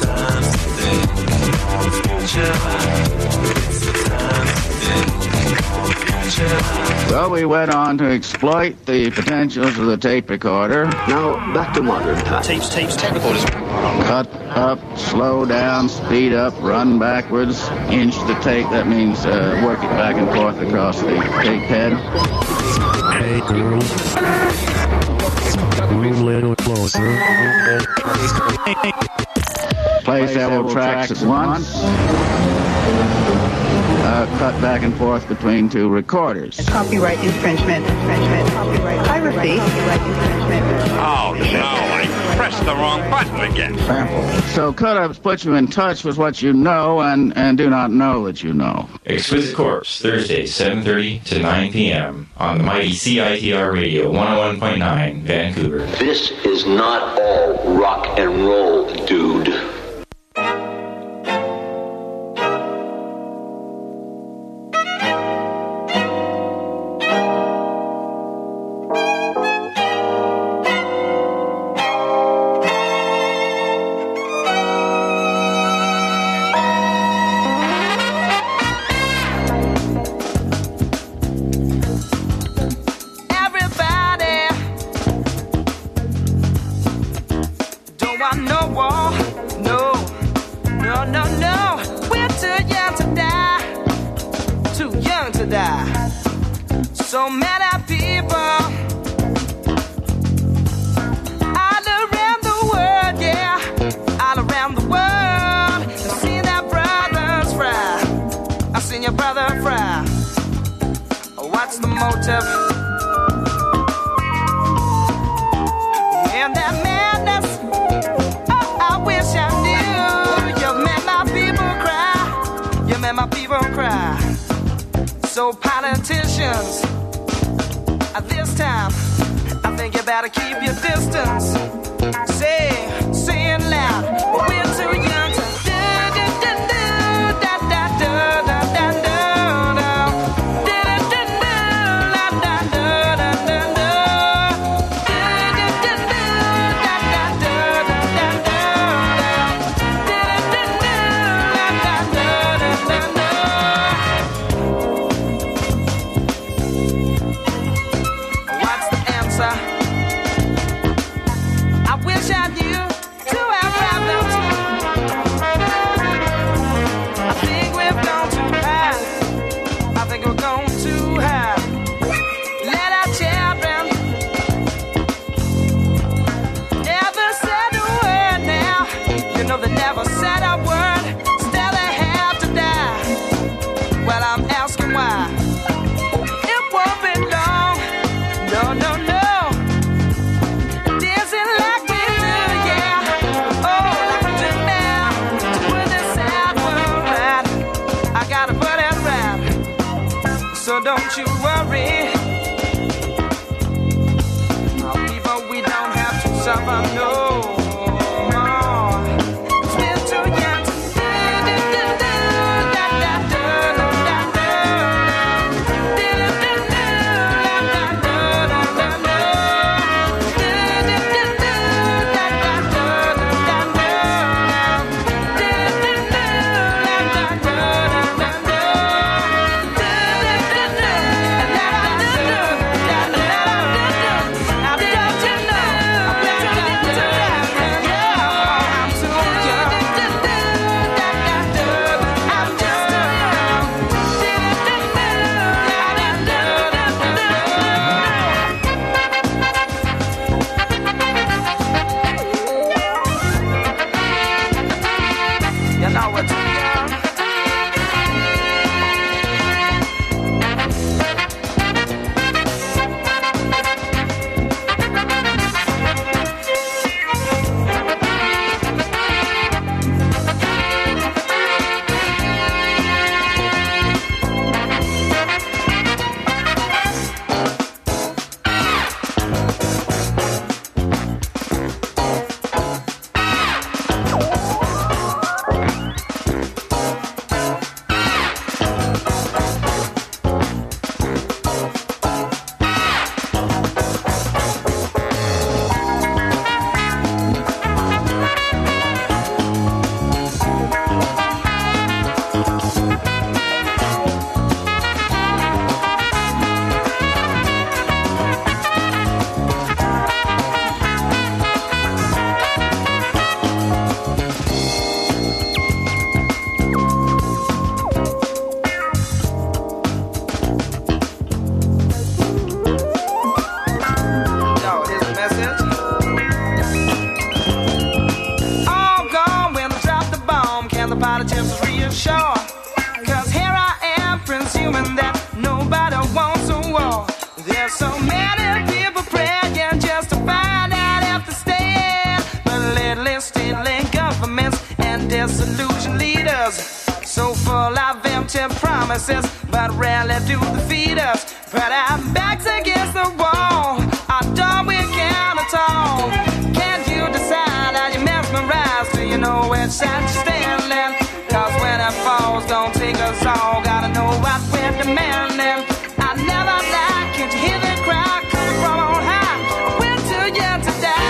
Well, we went on to exploit the potentials of the tape recorder. Now, back to modern times. Tapes, tapes, tape recorders. Cut up, slow down, speed up, run backwards, inch the tape. That means uh, work it back and forth across the tape head. Hey, girl. Move a little closer. Play several tracks at once. Uh, cut back and forth between two recorders. Copyright infringement, infringement, copyright piracy, copyright infringement. Oh, no, I pressed the wrong button again. So cut-ups put you in touch with what you know and, and do not know that you know. Exquisite Corpse, Thursday, seven thirty to nine p.m. on the mighty C I T R Radio, one oh one point nine, Vancouver. This is not all rock and roll, dude. So many people all around the world, yeah, all around the world. I've seen their brothers fry. I've seen your brother fry. What's the motive? And that madness, oh, I wish I knew. You made my people cry. You made my people cry. So politicians, at this time, I think you better keep your distance. Say, say it loud, we're too young to do, do, do, do, da, da, do, da, da, do, do, do, do, do, da, da, do, da, da, do, do, do, do, da, da, do, da, da, do, do, do, do, da, da, do, da, da, do. I wish I knew to have problems. don't you worry. Oh, people, we don't have to suffer, no more. 'Cause we're too young to promises, but rarely do the feed us. Put our backs against the wall, our door we can't at all. Can't you decide how you mesmerize? Do you know which side you're standing? 'Cause when it falls, don't take us all. Gotta know what we're demanding. I never lie, can't you hear the cry coming from on high? We're too young to die.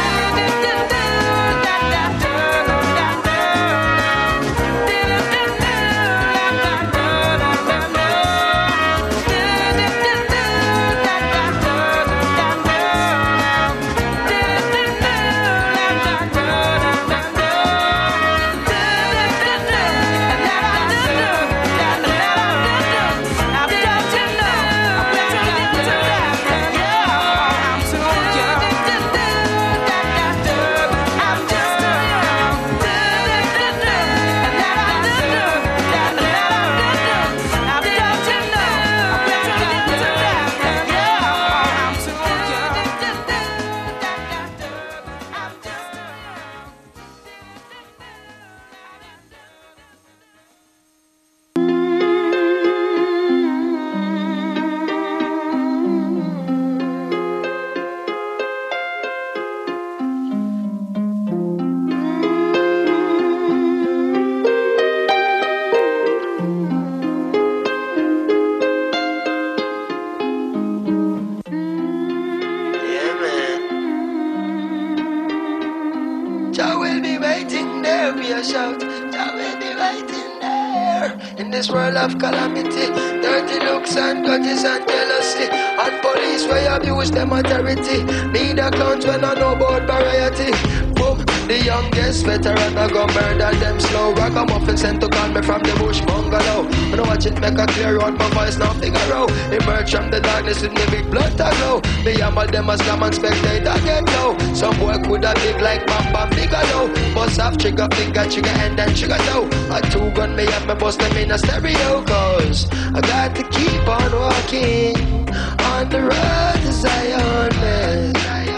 Of calamity, dirty looks and grudges and jealousy, and police where abuse them authority. Need a clowns when I know about variety. Boom, the youngest veteran I go murder them slow. Ragamuffin sent to call me from the bush bungalow. I don't watch it make a clear out my voice now figure out. Emerge from the darkness with me big blood to glow. Me yammer them as come and spectate I get low. Some boy could have big like Mamba Bigelow. Bust off trigger finger, trigger hand and trigger toe. A two gun me have me bust them in a stereo. Cause I got to keep on walking on the road to Zion, man.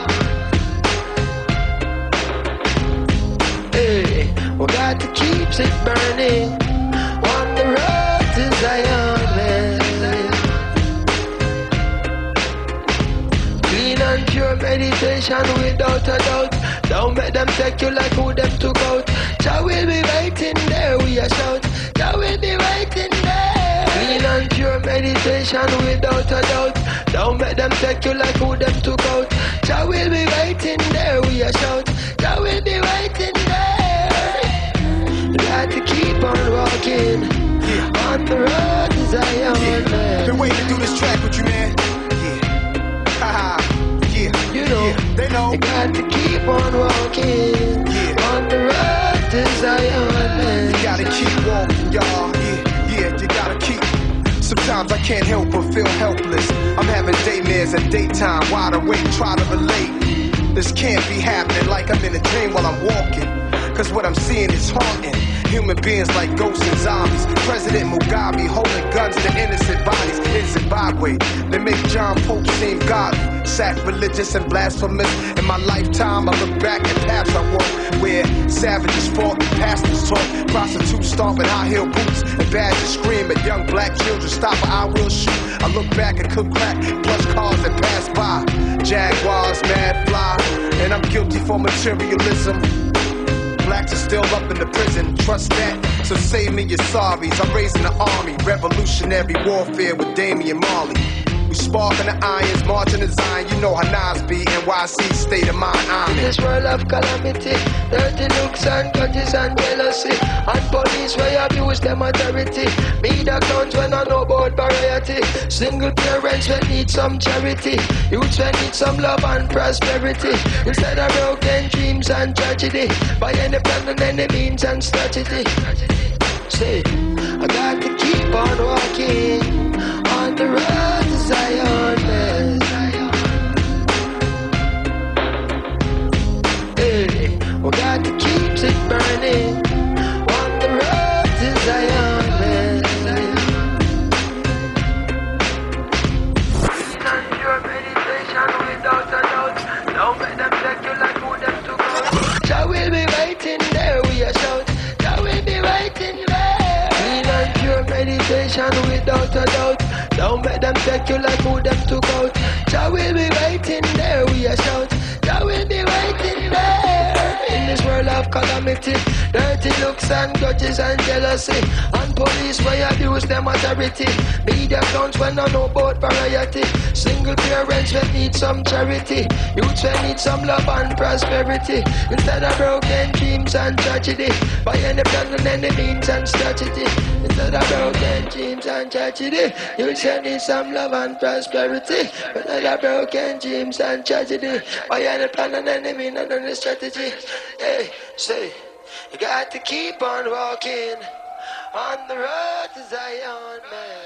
Hey, we got to keep it burning on the road to Zion, man. pure meditation without a doubt. Don't make them take you like who them took out. Jah will be waiting there, we a shout. Jah will be waiting there. Clean and pure meditation without a doubt. Don't make them take you like who them took out. Jah will be waiting there, we a shout. Jah will be waiting there. Got to keep on walking on the road to Zion, man. Been waiting to do this track with you, man. Yeah. Haha. Yeah. You know, yeah. They know. You got to keep on walking yeah. on the road to Zion, man. You gotta keep walking, y'all. Yeah, yeah, you gotta keep. Sometimes I can't help but feel helpless. I'm having daymares and daytime, wide awake, try to relate. This can't be happening like I'm in a dream while I'm walking. Cause what I'm seeing is haunting. Human beings like ghosts and zombies. President Mugabe holding guns to innocent bodies in Zimbabwe. They make John Pope seem godly, sacrilegious and blasphemous. In my lifetime, I look back at paths I walked where savages fought and pastors taught. Prostitutes stomping high heel boots and badgers scream at young black children. Stop or I will shoot. I look back and cook crack, plus cars that pass by. Jaguars, mad fly, and I'm guilty for materialism. Blacks are still up in the prison, trust that. So save me your sorries. I'm raising an army, revolutionary warfare with Damian Marley. We sparking the irons, marching the Zion. You know how Nas be, N Y C state of mind. I'm in this world of calamity, dirty looks and grudges and jealousy, and police where abuse them authority. Media clowns when I know about variety. Single parents when need some charity. Youths when need some love and prosperity. Instead of broken dreams and tragedy, by any plan and any means and strategy. Say, I got to keep on walking on the road to Zion, man. Hey, we got to keep it burning on the road to Zion, man. And your meditation without a doubt. Don't let them take you like who them to go. Jah will be waiting there, we a shout. Jah will be waiting there. Clean and pure meditation without a doubt. Don't let them take you like who them took out. Jah will be waiting there, we a shout. Jah will be waiting there. In this world of calamity, dirty looks and grudges and jealousy, and police where abuse them authority. Media clowns when I know about variety. Single parents when need some charity. Youths when need some love and prosperity. Instead of broken dreams and tragedy, by any plan and any means and strategy. Instead of broken dreams and tragedy, youths when need some love and prosperity. Instead of broken dreams and tragedy, by any plan and any means and any strategy. Hey, say, you got to keep on walking on the road to Zion, man.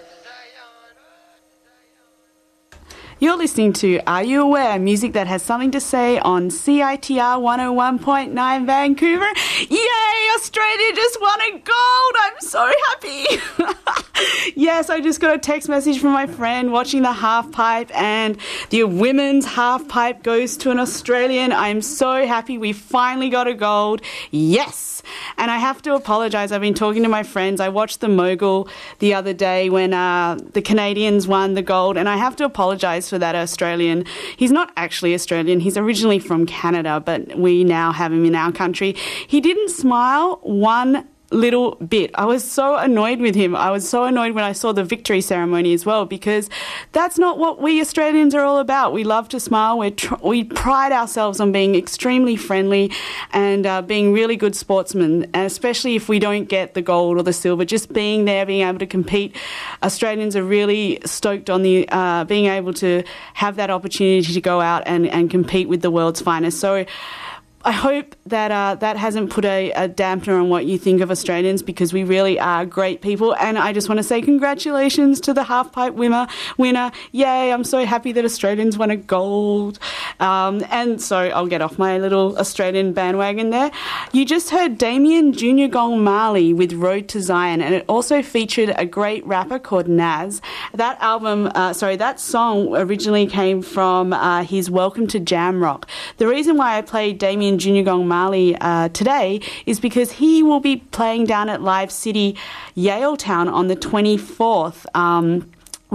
You're listening to Are You Aware? Music that has something to say on C I T R one oh one point nine Vancouver. Yay! Australia just won a gold! I'm so happy! Yes, I just got a text message from my friend watching the half pipe, and the women's half pipe goes to an Australian. I'm so happy we finally got a gold. Yes! And I have to apologise. I've been talking to my friends. I watched the Mogul the other day when uh, the Canadians won the gold, and I have to apologise for that Australian. He's not actually Australian. He's originally from Canada, but we now have him in our country. He didn't smile one little bit. I was so annoyed with him. I was so annoyed when I saw the victory ceremony as well, because that's not what we Australians are all about. We love to smile. We're tr- we pride ourselves on being extremely friendly and uh, being really good sportsmen, and especially if we don't get the gold or the silver, just being there, being able to compete. Australians are really stoked on the uh, being able to have that opportunity to go out and, and compete with the world's finest. So I hope that uh, that hasn't put a, a dampener on what you think of Australians, because we really are great people. And I just want to say congratulations to the half-pipe winner. winner. Yay, I'm so happy that Australians won a gold. Um, and so I'll get off my little Australian bandwagon there. You just heard Damien Junior Gong Marley with Road to Zion, and it also featured a great rapper called Nas. That album, uh, sorry, that song originally came from uh, his Welcome to Jam Rock. The reason why I played Damien Junior Gong Marley uh, today is because he will be playing down at Live City Yaletown on the twenty-fourth. Um,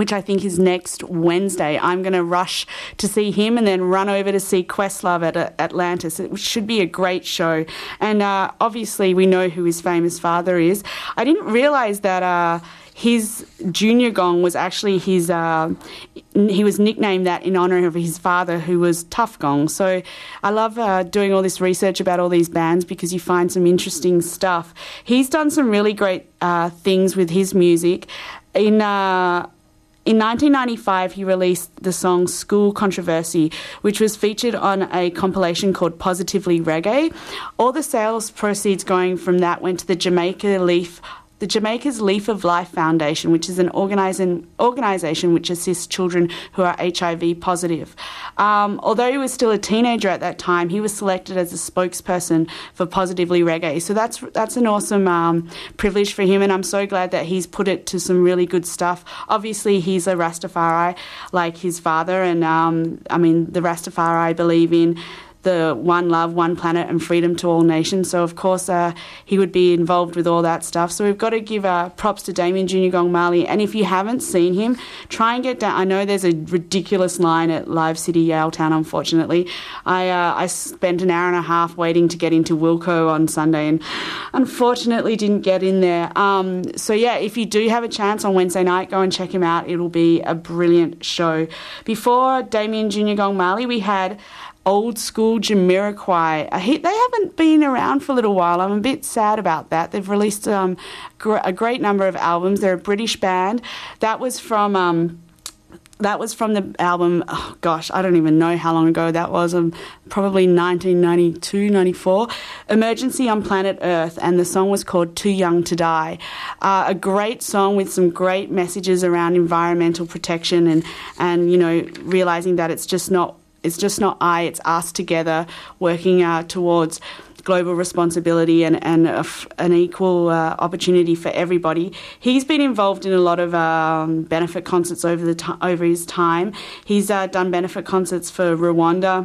which I think is next Wednesday. I'm going to rush to see him and then run over to see Questlove at uh, Atlantis. It should be a great show. And uh, obviously we know who his famous father is. I didn't realise that uh, his junior gong was actually his, uh, he was nicknamed that in honour of his father, who was Tough Gong. So I love uh, doing all this research about all these bands because you find some interesting stuff. He's done some really great uh, things with his music. In... Uh, In nineteen ninety-five, he released the song School Controversy, which was featured on a compilation called Positively Reggae. All the sales proceeds going from that went to the Jamaica Leaf the Jamaica's Leaf of Life Foundation, which is an organizing, organisation which assists children who are H I V positive. Um, although he was still a teenager at that time, he was selected as a spokesperson for Positively Reggae. So that's that's an awesome um, privilege for him, and I'm so glad that he's put it to some really good stuff. Obviously, he's a Rastafari like his father, and um, I mean, the Rastafari believe in the one love, one planet and freedom to all nations. So, of course, uh, he would be involved with all that stuff. So we've got to give uh, props to Damien Junior Gong Marley. And if you haven't seen him, try and get down. I know there's a ridiculous line at Live City Yaletown, unfortunately. I uh, I spent an hour and a half waiting to get into Wilco on Sunday and unfortunately didn't get in there. Um, so, yeah, if you do have a chance on Wednesday night, go and check him out. It'll be a brilliant show. Before Damien Junior Gong Marley, we had Old School Jamiroquai. Uh, he, they haven't been around for a little while. I'm a bit sad about that. They've released um, gr- a great number of albums. They're a British band. That was from um, that was from the album, oh gosh, I don't even know how long ago that was, um, probably nineteen ninety-two, ninety-four, Emergency on Planet Earth, and the song was called Too Young to Die. Uh, a great song with some great messages around environmental protection and, and you know, realising that it's just not It's just not I, it's us together working uh, towards global responsibility and, and a f- an equal uh, opportunity for everybody. He's been involved in a lot of um, benefit concerts over the t- over his time. He's uh, done benefit concerts for Rwanda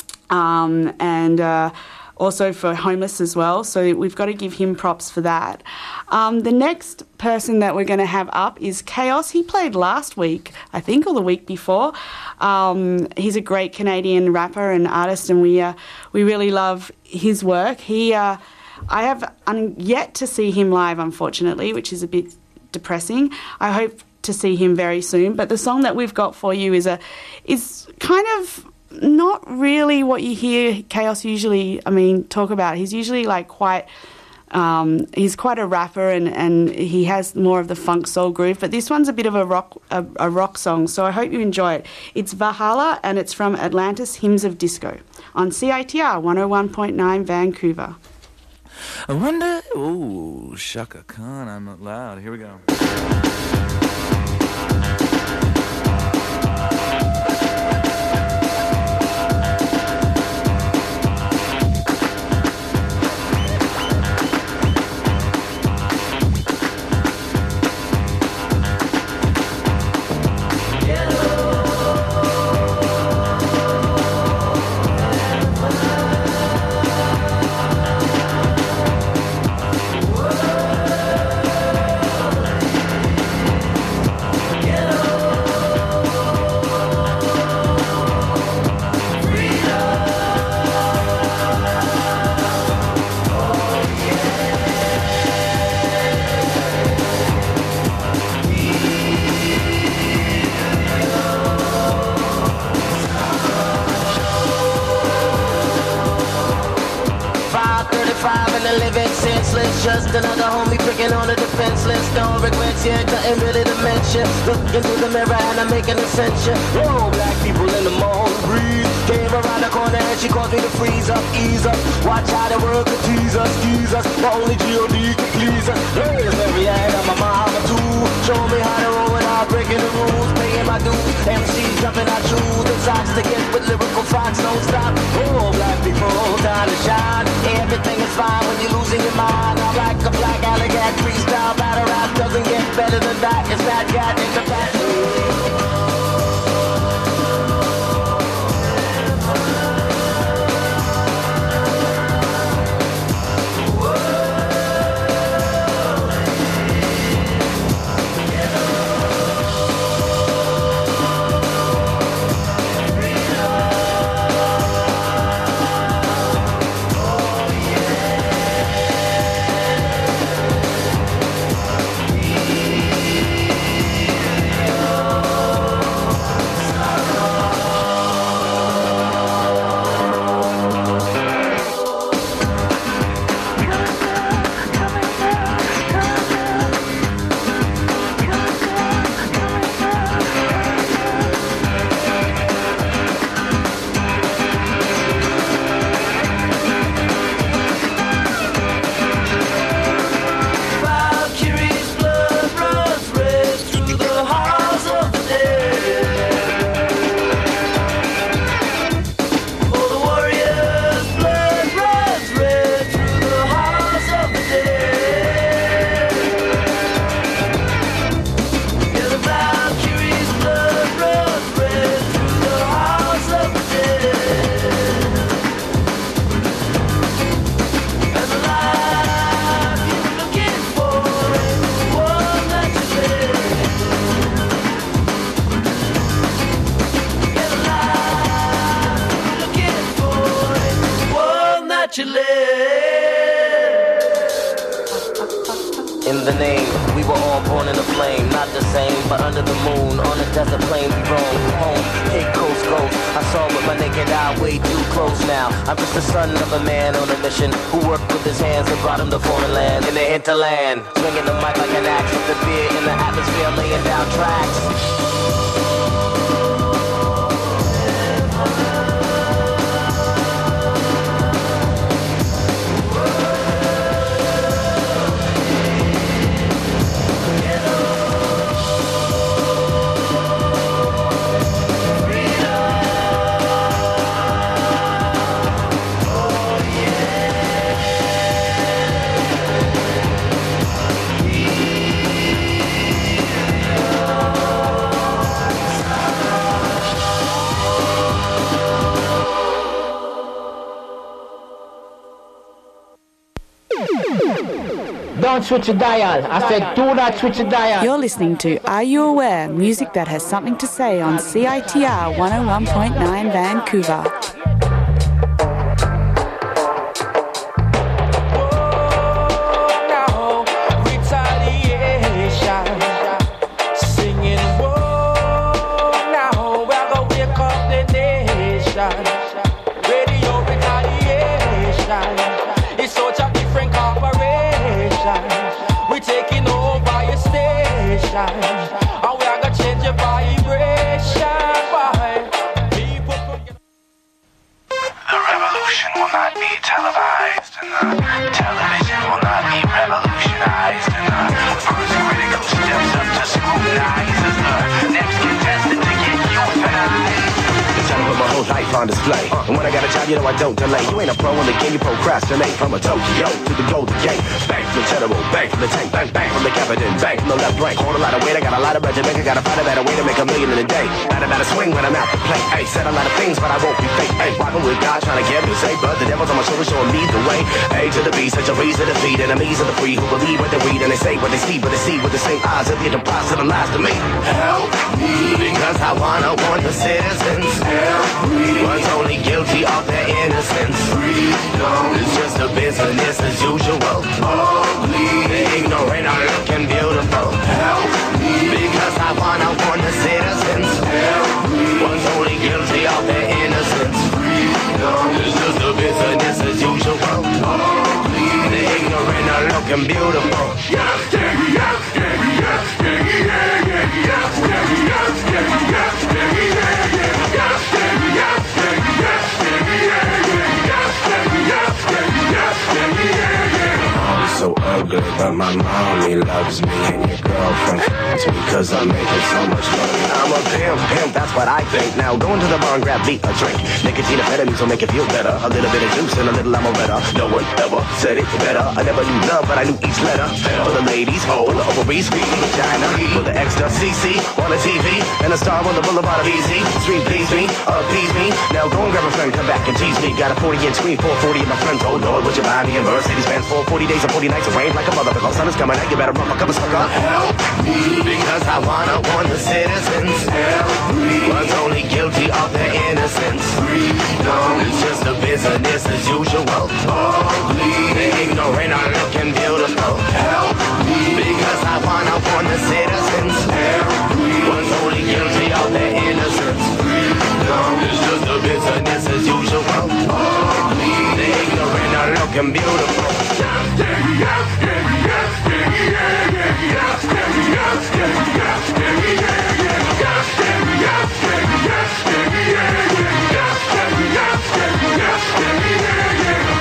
um, and uh, also for homeless as well. So we've got to give him props for that. Um, the next person that we're going to have up is Chaos. He played last week, I think, or the week before. Um, he's a great Canadian rapper and artist, and we uh, we really love his work. He, uh, I have un- yet to see him live, unfortunately, which is a bit depressing. I hope to see him very soon. But the song that we've got for you is a is kind of not really what you hear Chaos usually, I mean, talk about. He's usually like quite, um, he's quite a rapper and, and he has more of the funk soul groove, but this one's a bit of a rock a, a rock song, so I hope you enjoy it. It's Valhalla and it's from Atlantis Hymns of Disco on C I T R one oh one point nine Vancouver. I wonder, ooh, Shaka Khan, I'm not loud. Here we go. Just another homie pricking on the defenseless. Don't regrets yet, nothing really to mention. Look into the mirror and I'm making ascension. Whoa, black people in the mall breeze. Came around the corner and she caused me to freeze up, ease up. Watch how the world could tease us, tease us. But only G O D can please us. Hey, Marianne, I'm a mama too. Show me how to roll without breaking the rules. Paying my dues, M Cs jumping out shoes. The socks to get with lyrical fox, don't stop. Oh, black people, time to shine. Everything is fine when you're losing your mind. I'm like a black alligator freestyle battle rap. Doesn't get better than that. It's that cat in the back. flame. Not the same, but under the moon, on a desert plain we roam. Home, hit coast, coast. I saw with my naked eye way too close now. I'm just the son of a man on a mission who worked with his hands and brought him to foreign land in the hinterland. Swinging the mic like an axe with the beer in the atmosphere, laying down tracks. Don't switch a dial. I said do not switch a dial. You're listening to Are You Aware? Music that has something to say on C I T R one oh one point nine Vancouver. We taking over your station, and we are gonna change your vibration. Why? People forget. The revolution will not be televised, and the television will not be revolutionized, and the first critic who steps up to scrutinize is the next contestant to get euthanized. Trying to put my whole life on display. And when I got a job, you know I don't delay. You ain't a pro in the game, you procrastinate. From a Tokyo to the Golden Gate. Bang from the general, bang from the tank, bang, bang from the captain, bang from the left rank. Hold a lot of weight, I got a lot of regiment. I gotta find a better way to make a million in a day. Not about to swing when I'm out to play. Hey, said a lot of things, but I won't be fake. Hey, walking with God, trying to get me safe. But the devil's on my shoulder, showing me the way. A to the B, such a reason to defeat enemies of the free who believe what they read and they say what they see, but they see with the same eyes that they deposit the lies to me. Help me, because I wanna warn the citizens. Help me. One's only guilty of their innocence. Freedom is just a business as usual. Ugly, ignorant are looking beautiful. Help me, because I wanna warn the citizens. Help me, one's only guilty of their innocence. Freedom is just a business as usual. Ugly, ignorant are looking beautiful. Yes, yeah, yes, yeah, yes, yeah, yeah, yeah, yes, yeah, yes, yeah, yes, yeah, yeah, yeah, yes, yeah, yes. So ugly, but my mommy loves me, and your girlfriend f***s me cause I'm making so much money. I'm a pimp, pimp, that's what I think. Now go into the bar and grab me a drink. Nicotine amphetamines will make it feel better. A little bit of juice and a little amaretto. No one ever said it better. I never knew love, but I knew each letter. For the ladies, hold the ovaries, vagina. For the ecstasy, C C on the T V, and a star on the boulevard of easy. Street please me, appease me. Now go and grab a friend, come back and tease me. Got a forty inch screen, four forty in my friends. Oh Lord, would you buy me a Mercedes Benz for forty days and forty nights of rain like a motherfucker? Sun is coming out, you better run my cup of sucker. Help me, because I wanna warn the citizens. Help me, one's only guilty of their innocence. Freedom is just a business as usual. Ugly, the ignorant are looking beautiful. Help me, because I wanna warn the citizens. Help me, one's only guilty of their innocence. Freedom is just a business as usual. Ugly, the ignorant are looking beautiful. Yes, yeah, yes, yeah, yes, yeah, yeah, yeah, yes, yeah, yes, yeah, yes, yeah, yeah, yeah, yes, yeah, yes, yeah, yes, yeah, yeah, yeah, yes, yeah, yes, yeah, yes, yeah, yeah, yeah.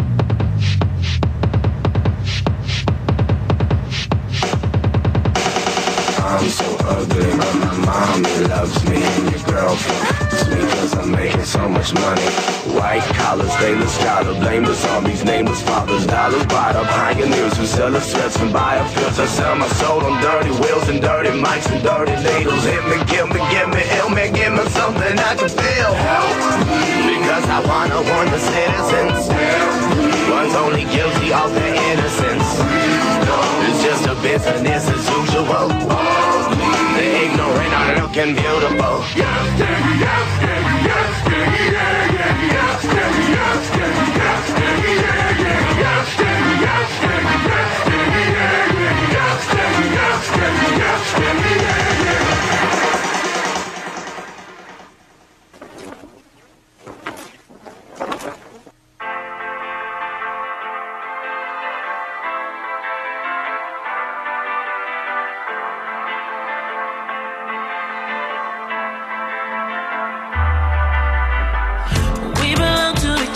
I'm so ugly, but my mommy loves me, and your girlfriend loves me cause I'm making so much money. White collar, stainless scholar, blameless armies, nameless fathers, dollars bought pioneers who sell us threats from biofuels. I sell my soul on dirty wheels and dirty mics and dirty needles. Hit me, kill me, give me ill, man, give me something I can feel. Help me, because I wanna warn the citizens. Help me, one's only guilty of their innocence. It's just a business as usual. The ignorant are looking beautiful. Yes, yeah, yes, yeah, yes, yeah, yeah, yeah, yes, yeah, yes, yeah, yes, yeah, yeah, yeah, yes, yeah, yes, yeah, yes, yeah, yeah, yeah, yes, yeah, yes, yeah,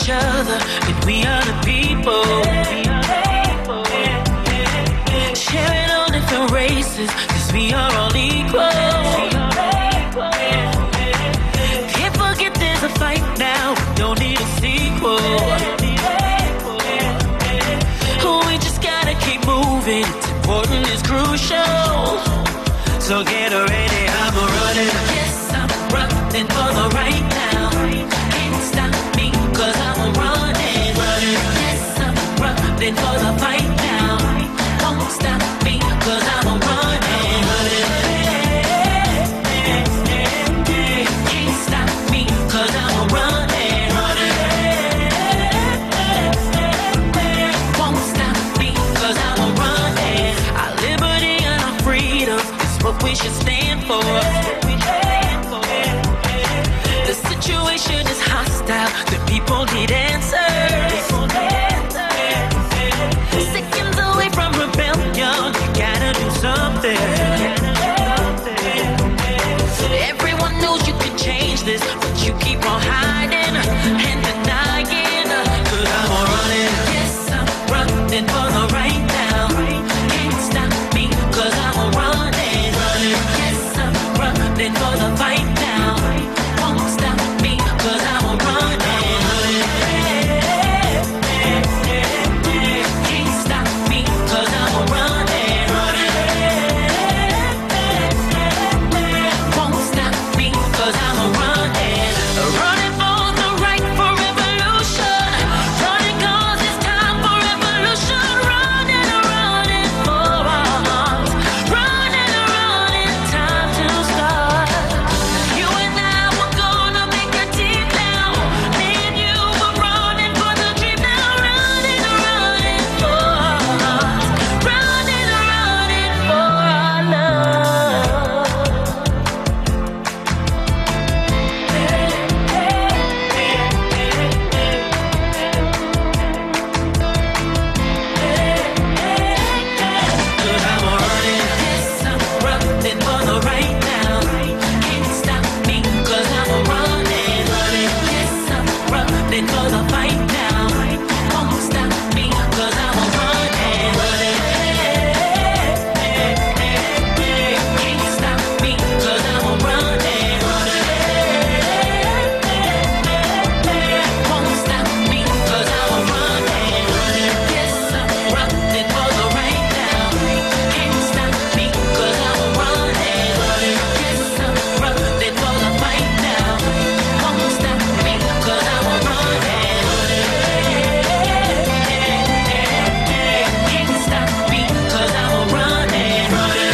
each other if we are the people. Sharing all different races, cause we are all equal. Can't forget there's a fight now, don't need a sequel. We just gotta keep moving, it's important, it's crucial. So get ready, I'm running. Yes, I'm running for the right now. Can't stop me, cause I'm running. Running. Yes, I'm running for the fight now. Won't stop me, cause I'm running. Running. Can't stop me, cause I'm running. Running. Won't stop me, cause I'm running. Our liberty and our freedom is what we should stand for. The situation is hostile, the people need answers. Seconds away from rebellion, you gotta do something. Everyone knows you can change this, but you keep on hiding and denying. Cause I'm running, yes, I'm running for the right now. Can't stop me, cause I'm running. Running, yes, I'm running for the fight now. Won't stop me, cause I'm running. Can't stop me, cause I'm running. Won't stop me, cause I'm running. Running for the right for revolution. Running cause it's time for revolution. Running, running for us. Running, running, time to start. You and I were gonna make a team now. Me and you were running for the dream now. Running, running for us. Running, running for our love. Cause I'm running, yes, I'm running for the right now. Can't stop me, cause I'm running. Running, yes, I'm running for the fight now. Won't stop me, cause I'm running. Running, can't stop me, cause I'm running. Won't stop me, cause I'm running. Yes, I'm running for the right now. Can't stop me, cause I'm running. Yes, I'm running for the fight now. Won't stop me, cause I'm running. Can't stop me, cause I'm running.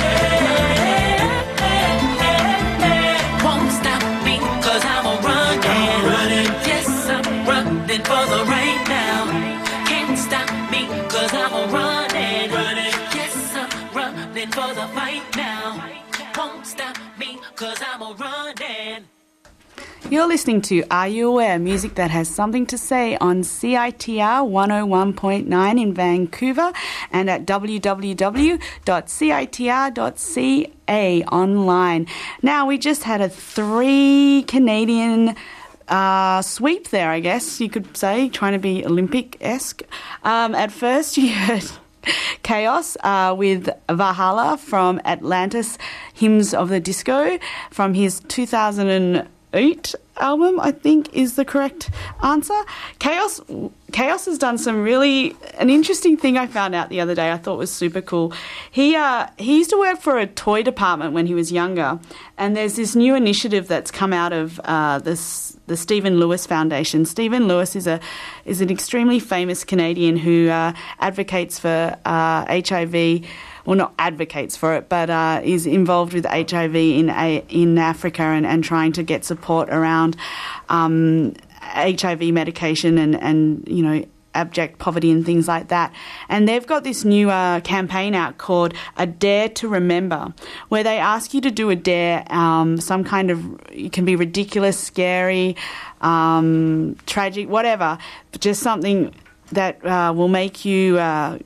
Won't stop me, cause I'm running. Running. Yes, I'm running for the right now. Can't stop me, cause I'm running. Running. Yes, I'm running for the fight now. Won't stop me, cause I'm running. You're listening to Are You Aware? Music that has something to say on C I T R one oh one point nine in Vancouver and at w w w dot c i t r dot c a online. Now, we just had a three Canadian uh, sweep there, I guess you could say, trying to be Olympic-esque. Um, at first, you heard Chaos uh, with Valhalla from Atlantis Hymns of the Disco from his two thousand eight album, I think is the correct answer. Chaos Chaos has done some really, an interesting thing I found out the other day I thought was super cool. He uh, he used to work for a toy department when he was younger, and there's this new initiative that's come out of uh, this the Stephen Lewis Foundation. Stephen Lewis is a is an extremely famous Canadian who uh, advocates for uh, H I V. Well, not advocates for it, but uh, is involved with H I V in a, in Africa and, and trying to get support around um, H I V medication and, and, you know, abject poverty and things like that. And they've got this new uh, campaign out called A Dare to Remember, where they ask you to do a dare, um, some kind of, it can be ridiculous, scary, um, tragic, whatever, but just something that uh, will make you... Uh,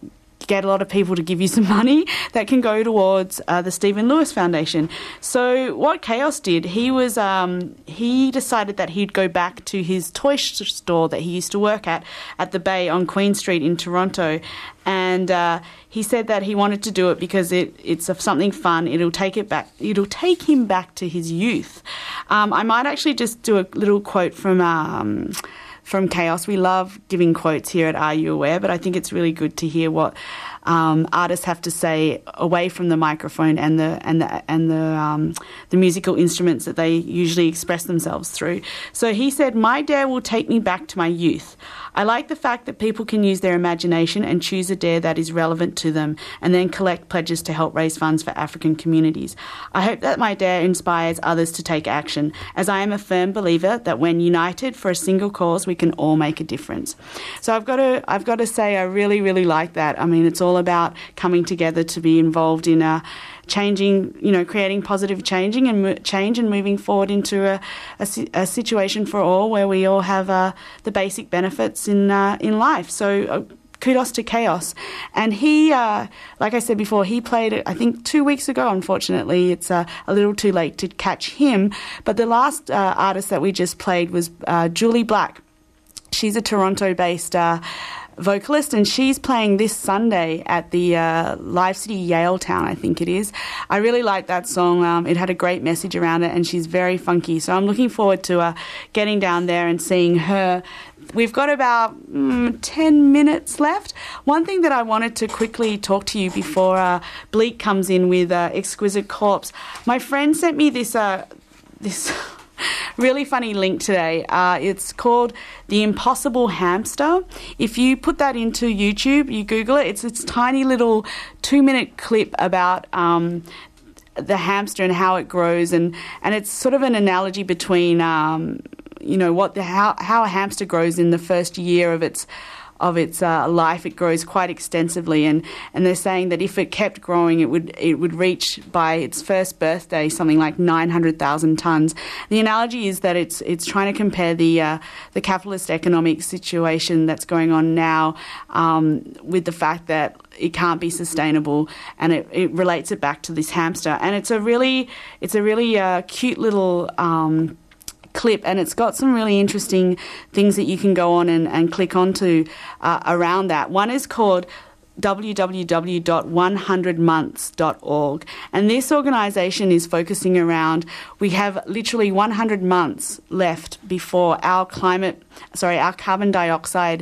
get a lot of people to give you some money that can go towards uh, the Stephen Lewis Foundation. So what Chaos did, he was um, he decided that he'd go back to his toy store that he used to work at at the Bay on Queen Street in Toronto, and uh, he said that he wanted to do it because it, it's something fun. It'll take it back. It'll take him back to his youth. Um, I might actually just do a little quote from um, from Chaos. We love giving quotes here at Are You Aware? But I think it's really good to hear what um, artists have to say away from the microphone and the and the and the um, the musical instruments that they usually express themselves through. So he said, "My dare will take me back to my youth. I like the fact that people can use their imagination and choose a dare that is relevant to them and then collect pledges to help raise funds for African communities. I hope that my dare inspires others to take action, as I am a firm believer that when united for a single cause, we can all make a difference." So I've got to, I've got to say I really, really like that. I mean, it's all about coming together to be involved in a changing, you know, creating positive changing and mo- change and moving forward into a, a, a situation for all where we all have uh, the basic benefits in uh, in life. So uh, kudos to Chaos. And he, uh, like I said before, he played it, I think, two weeks ago. Unfortunately, it's uh, a little too late to catch him. But the last uh, artist that we just played was uh, Julie Black. She's a Toronto-based uh, vocalist, and she's playing this Sunday at the uh, Live City Yaletown, I think it is. I really like that song. Um, it had a great message around it, and she's very funky. So I'm looking forward to uh, getting down there and seeing her. We've got about mm, ten minutes left. One thing that I wanted to quickly talk to you before uh, Bleak comes in with uh, Exquisite Corpse. My friend sent me this uh, this really funny link today. Uh, it's called The Impossible Hamster. If you put that into YouTube, you Google it, it's this tiny little two-minute clip about um, the hamster and how it grows, and, and it's sort of an analogy between, um, you know, what the how, how a hamster grows in the first year of its of its uh, life. It grows quite extensively, and, and they're saying that if it kept growing, it would it would reach by its first birthday something like nine hundred thousand tons. The analogy is that it's it's trying to compare the uh, the capitalist economic situation that's going on now um, with the fact that it can't be sustainable, and it, it relates it back to this hamster. And it's a really it's a really uh, cute little Um, clip, and it's got some really interesting things that you can go on and, and click onto uh, around that. One is called w w w dot one hundred months dot org, and this organisation is focusing around, we have literally one hundred months left before our climate, sorry, our carbon dioxide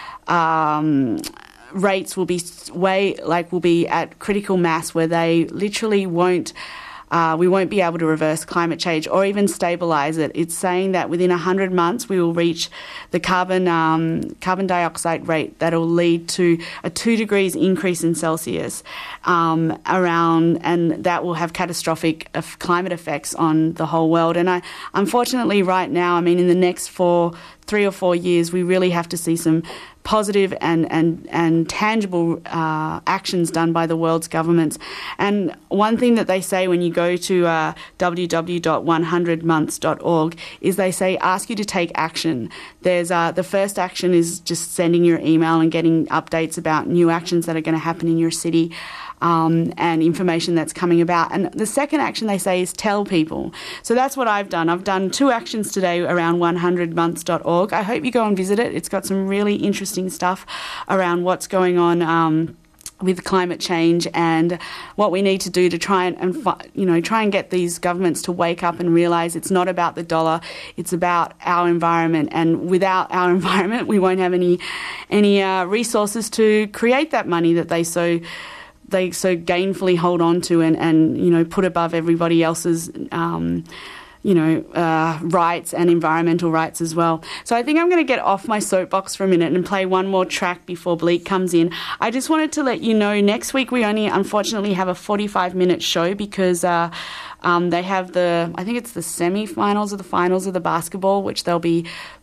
um, rates will be way, like will be at critical mass where they literally won't Uh, we won't be able to reverse climate change or even stabilise it. It's saying that within one hundred months we will reach the carbon um, carbon dioxide rate that will lead to a two degrees increase in Celsius um, around, and that will have catastrophic climate effects on the whole world. And I, unfortunately, right now, I mean, in the next four, three or four years, we really have to see some positive and and and tangible uh, actions done by the world's governments. And one thing that they say when you go to uh, w w w dot one hundred months dot org is they say ask you to take action. There's uh, the first action is just sending your email and getting updates about new actions that are going to happen in your city. Um, and information that's coming about. And the second action, they say, is tell people. So that's what I've done. I've done two actions today around one hundred months dot org. I hope you go and visit it. It's got some really interesting stuff around what's going on um, with climate change and what we need to do to try and, and you know, try and get these governments to wake up and realise it's not about the dollar, it's about our environment. And without our environment, we won't have any, any uh, resources to create that money that they so... they so gainfully hold on to and, and you know, put above everybody else's, um, you know, uh, rights and environmental rights as well. So I think I'm going to get off my soapbox for a minute and play one more track before Bleak comes in. I just wanted to let you know next week we only unfortunately have a forty-five minute show because uh, um, they have the, I think it's the semi-finals or the finals of the basketball, which they'll be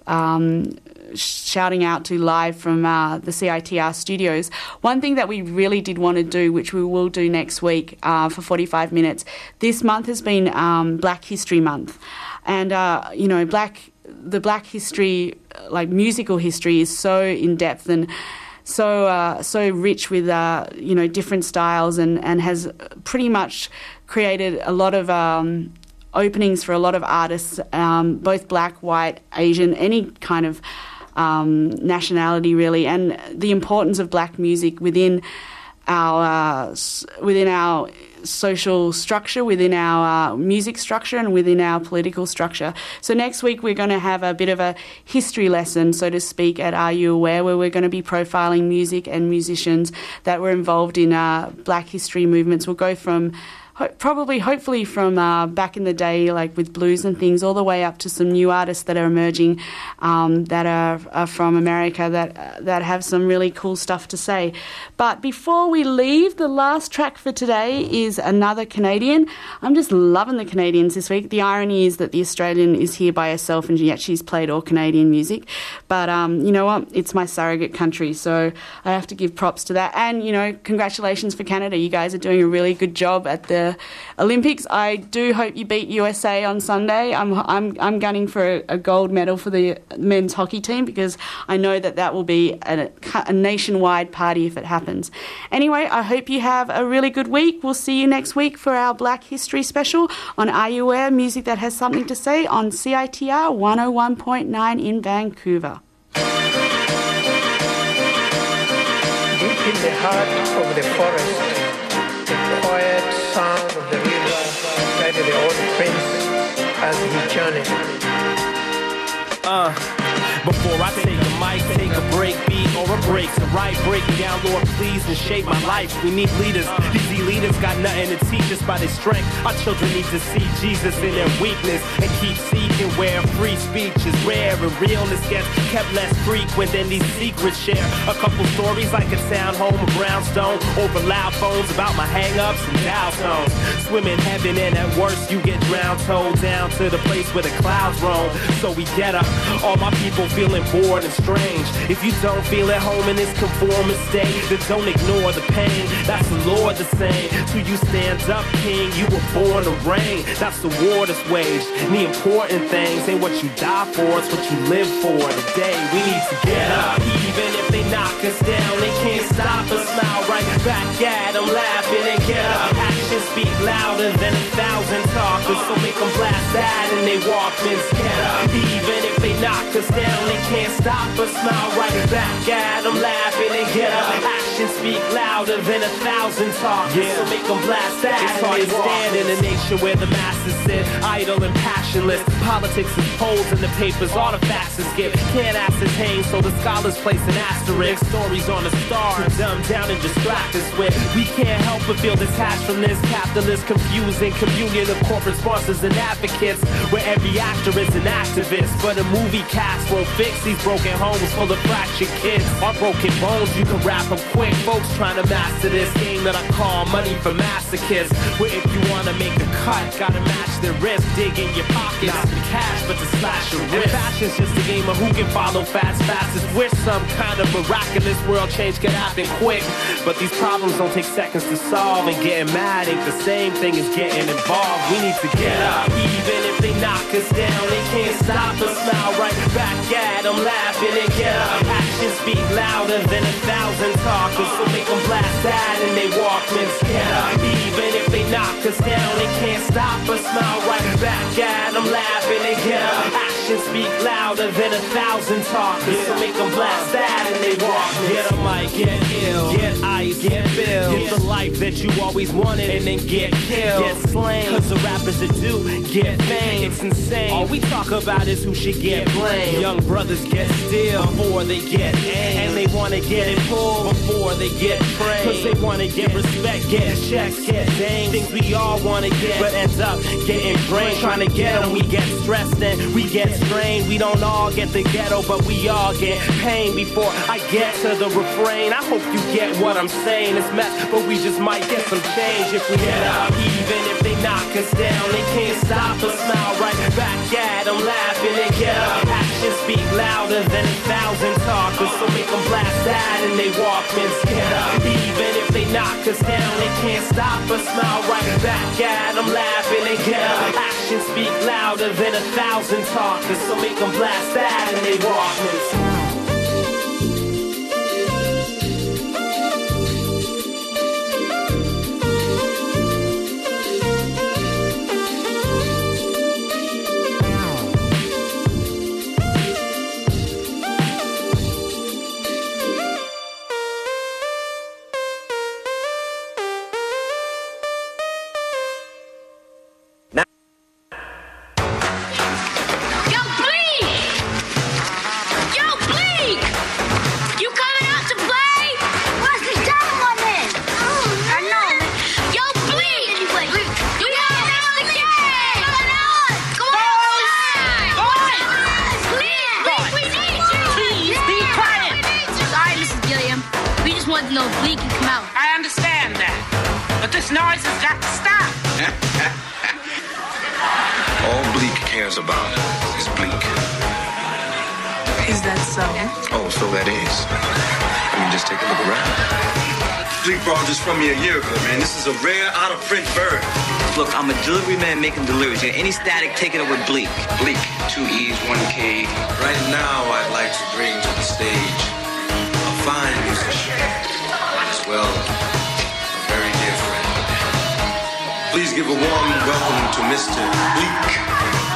um, shouting out to live from uh, the C I T R studios. One thing that we really did want to do, which we will do next week uh, for forty-five minutes, this month has been um, Black History Month. And, uh, you know, black the Black history, like musical history, is so in-depth, and so uh, so rich with uh, you know different styles and, and has pretty much created a lot of um, openings for a lot of artists, um, both black, white, Asian, any kind of um, nationality really, and the importance of black music within our uh, within our social structure, within our uh, music structure, and within our political structure. So next week we're going to have a bit of a history lesson, so to speak, at Are You Aware, where we're going to be profiling music and musicians that were involved in uh, black history movements. We'll go from Ho- probably, hopefully from uh, back in the day, like with blues and things, all the way up to some new artists that are emerging um, that are, are from America that uh, that have some really cool stuff to say. But before we leave, the last track for today is another Canadian. I'm just loving the Canadians this week. The irony is that the Australian is here by herself and yet she's played all Canadian music. But um, you know what? It's my surrogate country, so I have to give props to that. And, you know, congratulations for Canada. You guys are doing a really good job at the Olympics. I do hope you beat U S A on Sunday. I'm I'm I'm gunning for a, a gold medal for the men's hockey team because I know that that will be a, a nationwide party if it happens. Anyway, I hope you have a really good week. We'll see you next week for our Black History special on Are You Aware? Music that has something to say on C I T R one oh one point nine in Vancouver. Deep in the heart of the forest, the quiet sound of the river guided the old prince as he journeyed. Uh, before I take a mic, take a break, beat or a break to write, break me down, Lord, please, and shape my life. We need leaders. These elitists got nothing to teach us by their strength. Our children need to see Jesus in their weakness and keep seeking where free speech is rare and realness gets kept less frequent than these secrets share. A couple stories like a town home, a brownstone, over loud phones about my hang-ups and dial tones. Swim in heaven and at worst you get drowned, towed down to the place where the clouds roam. So we get up, all my people feeling bored and strange. If you don't feel at home in this conformist state, then don't ignore the pain. That's the Lord the same. Till you stand up, king, you were born to reign. That's the war that's waged. And the important things ain't what you die for, it's what you live for. Today we need to get up. Even if they knock us down, they can't stop us. Smile right back at them, laughing and get up. Actions speak louder than a thousand talkers, so make them blast that and they walk and get up. Even if they knock us down, they can't stop us. Smile right back at them, laughing and get up. Actions speak louder than a thousand talkers, yeah. So make them blast that. It's hard to stand in a nation where the masses sit idle and passionless. Politics is polls in the papers, all the facts is given. Can't ascertain, so the scholars place an asterisk. Stories on the stars, dumb down and distract us with. We can't help but feel detached from this capitalist confusing communion of corporate sponsors and advocates, where every actor is an activist, but a movie cast won't fix these broken homes full of fractured kids. Our broken bones, you can wrap them quick. Folks trying to master this game that I call money for masochists, where if you want to make a cut, gotta match their risk. Dig in your pocket, not the cash, but to slash your wrist. And fashion's just a game of who can follow fast, fastest. Wish some kind of miraculous world change could happen quick, but these problems don't take seconds to solve, and getting mad ain't the same thing as getting involved. We need to get up. Even if they knock us down, they can't stop us. Smile right back at them, laughing and get up. Actions speak louder than a thousand talkers, so make them blast that and they walk and get up. Even if they knock us down, they can't stop us. Smile right back at them, laughing and get up. Actions speak louder than a thousand talkers, so make them blast that and they walk. Get a mic, get ill, get ice, get bill, get the life that you always wanted and then get killed, get slain. Cause the rappers that do get fame, it's insane. All we talk about is who should get blamed. Young brothers get still before they get aimed, and they wanna get it pulled before they get praised. Cause they wanna get respect, get checks, get danged. Things we all wanna get, but ends up getting drained. Trying to get them, we get stressed and we get strained. We don't all get the ghetto, but we all get pain. Before I get to the refrain, I hope you get what I'm saying. It's mess, but we just might get some change if we get up. Even if they knock us down, they can't stop us. Smile right back at them, laughing and get up. Actions speak louder than a thousand talkers, so make them blast that and they walk and get up. Even if they knock us down, they can't stop us. Smile right back at them, laughing and get up. Actions speak louder than a thousand talkers, so make them blast that and they walk and noise has got to stop. All Bleak cares about is Bleak. Is that so? Oh, so that is. I mean, just take a look around. Bleak brought this from me a year ago, man. This is a rare, out-of-print bird. Look, I'm a delivery man making deliveries. Any static, take it up with Bleak. Bleak, two E's, one K. Right now, I'd like to bring to the stage a fine musician, as well, a very dear friend. Please give a warm welcome to Mister Bleak.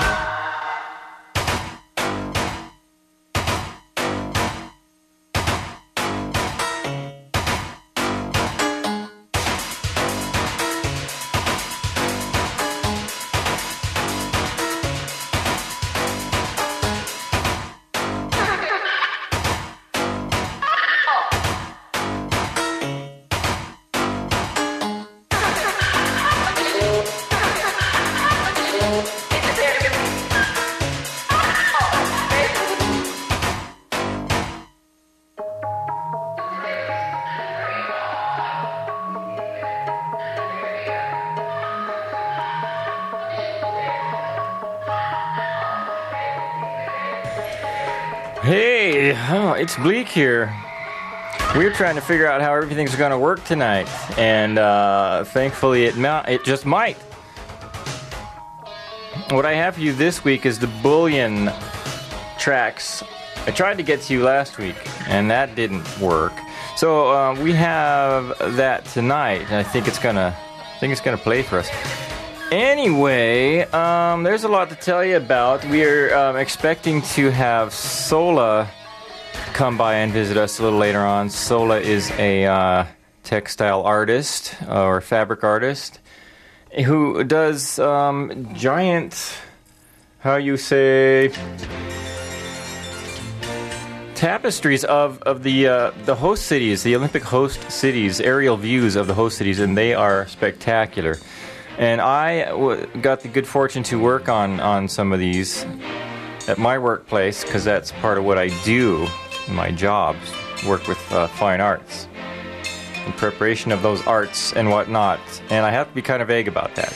Hey, oh, it's Bleak here. We're trying to figure out how everything's going to work tonight, and uh, thankfully it ma- it just might. What I have for you this week is the Bullion tracks. I tried to get to you last week, and that didn't work. So uh, we have that tonight, and I think it's gonna, I think it's gonna play for us. Anyway, um, there's a lot to tell you about. We're um, expecting to have Sola come by and visit us a little later on. Sola is a uh, textile artist uh, or fabric artist who does um, giant, how you say, tapestries of, of the uh, the host cities, the Olympic host cities, aerial views of the host cities, and they are spectacular. And I w- got the good fortune to work on, on some of these at my workplace, because that's part of what I do in my jobs, work with uh, fine arts, in preparation of those arts and whatnot. And I have to be kind of vague about that.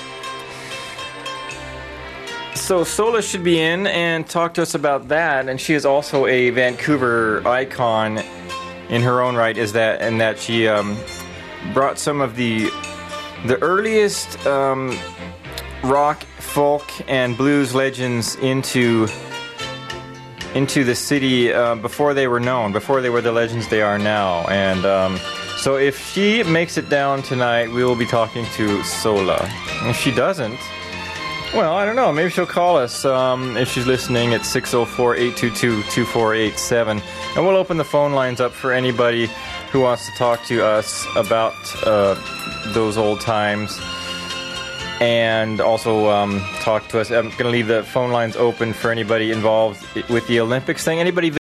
So Sola should be in and talk to us about that, and she is also a Vancouver icon in her own right, is that, and that she um, brought some of the the earliest um, rock, folk, and blues legends into into the city uh, before they were known, before they were the legends they are now. And um, so if she makes it down tonight, we will be talking to Sola. And if she doesn't, well, I don't know, maybe she'll call us um, if she's listening at six oh four, eight two two, two four eight seven. And we'll open the phone lines up for anybody who wants to talk to us about uh, those old times, and also um, talk to us. I'm going to leave the phone lines open for anybody involved with the Olympics thing. Anybody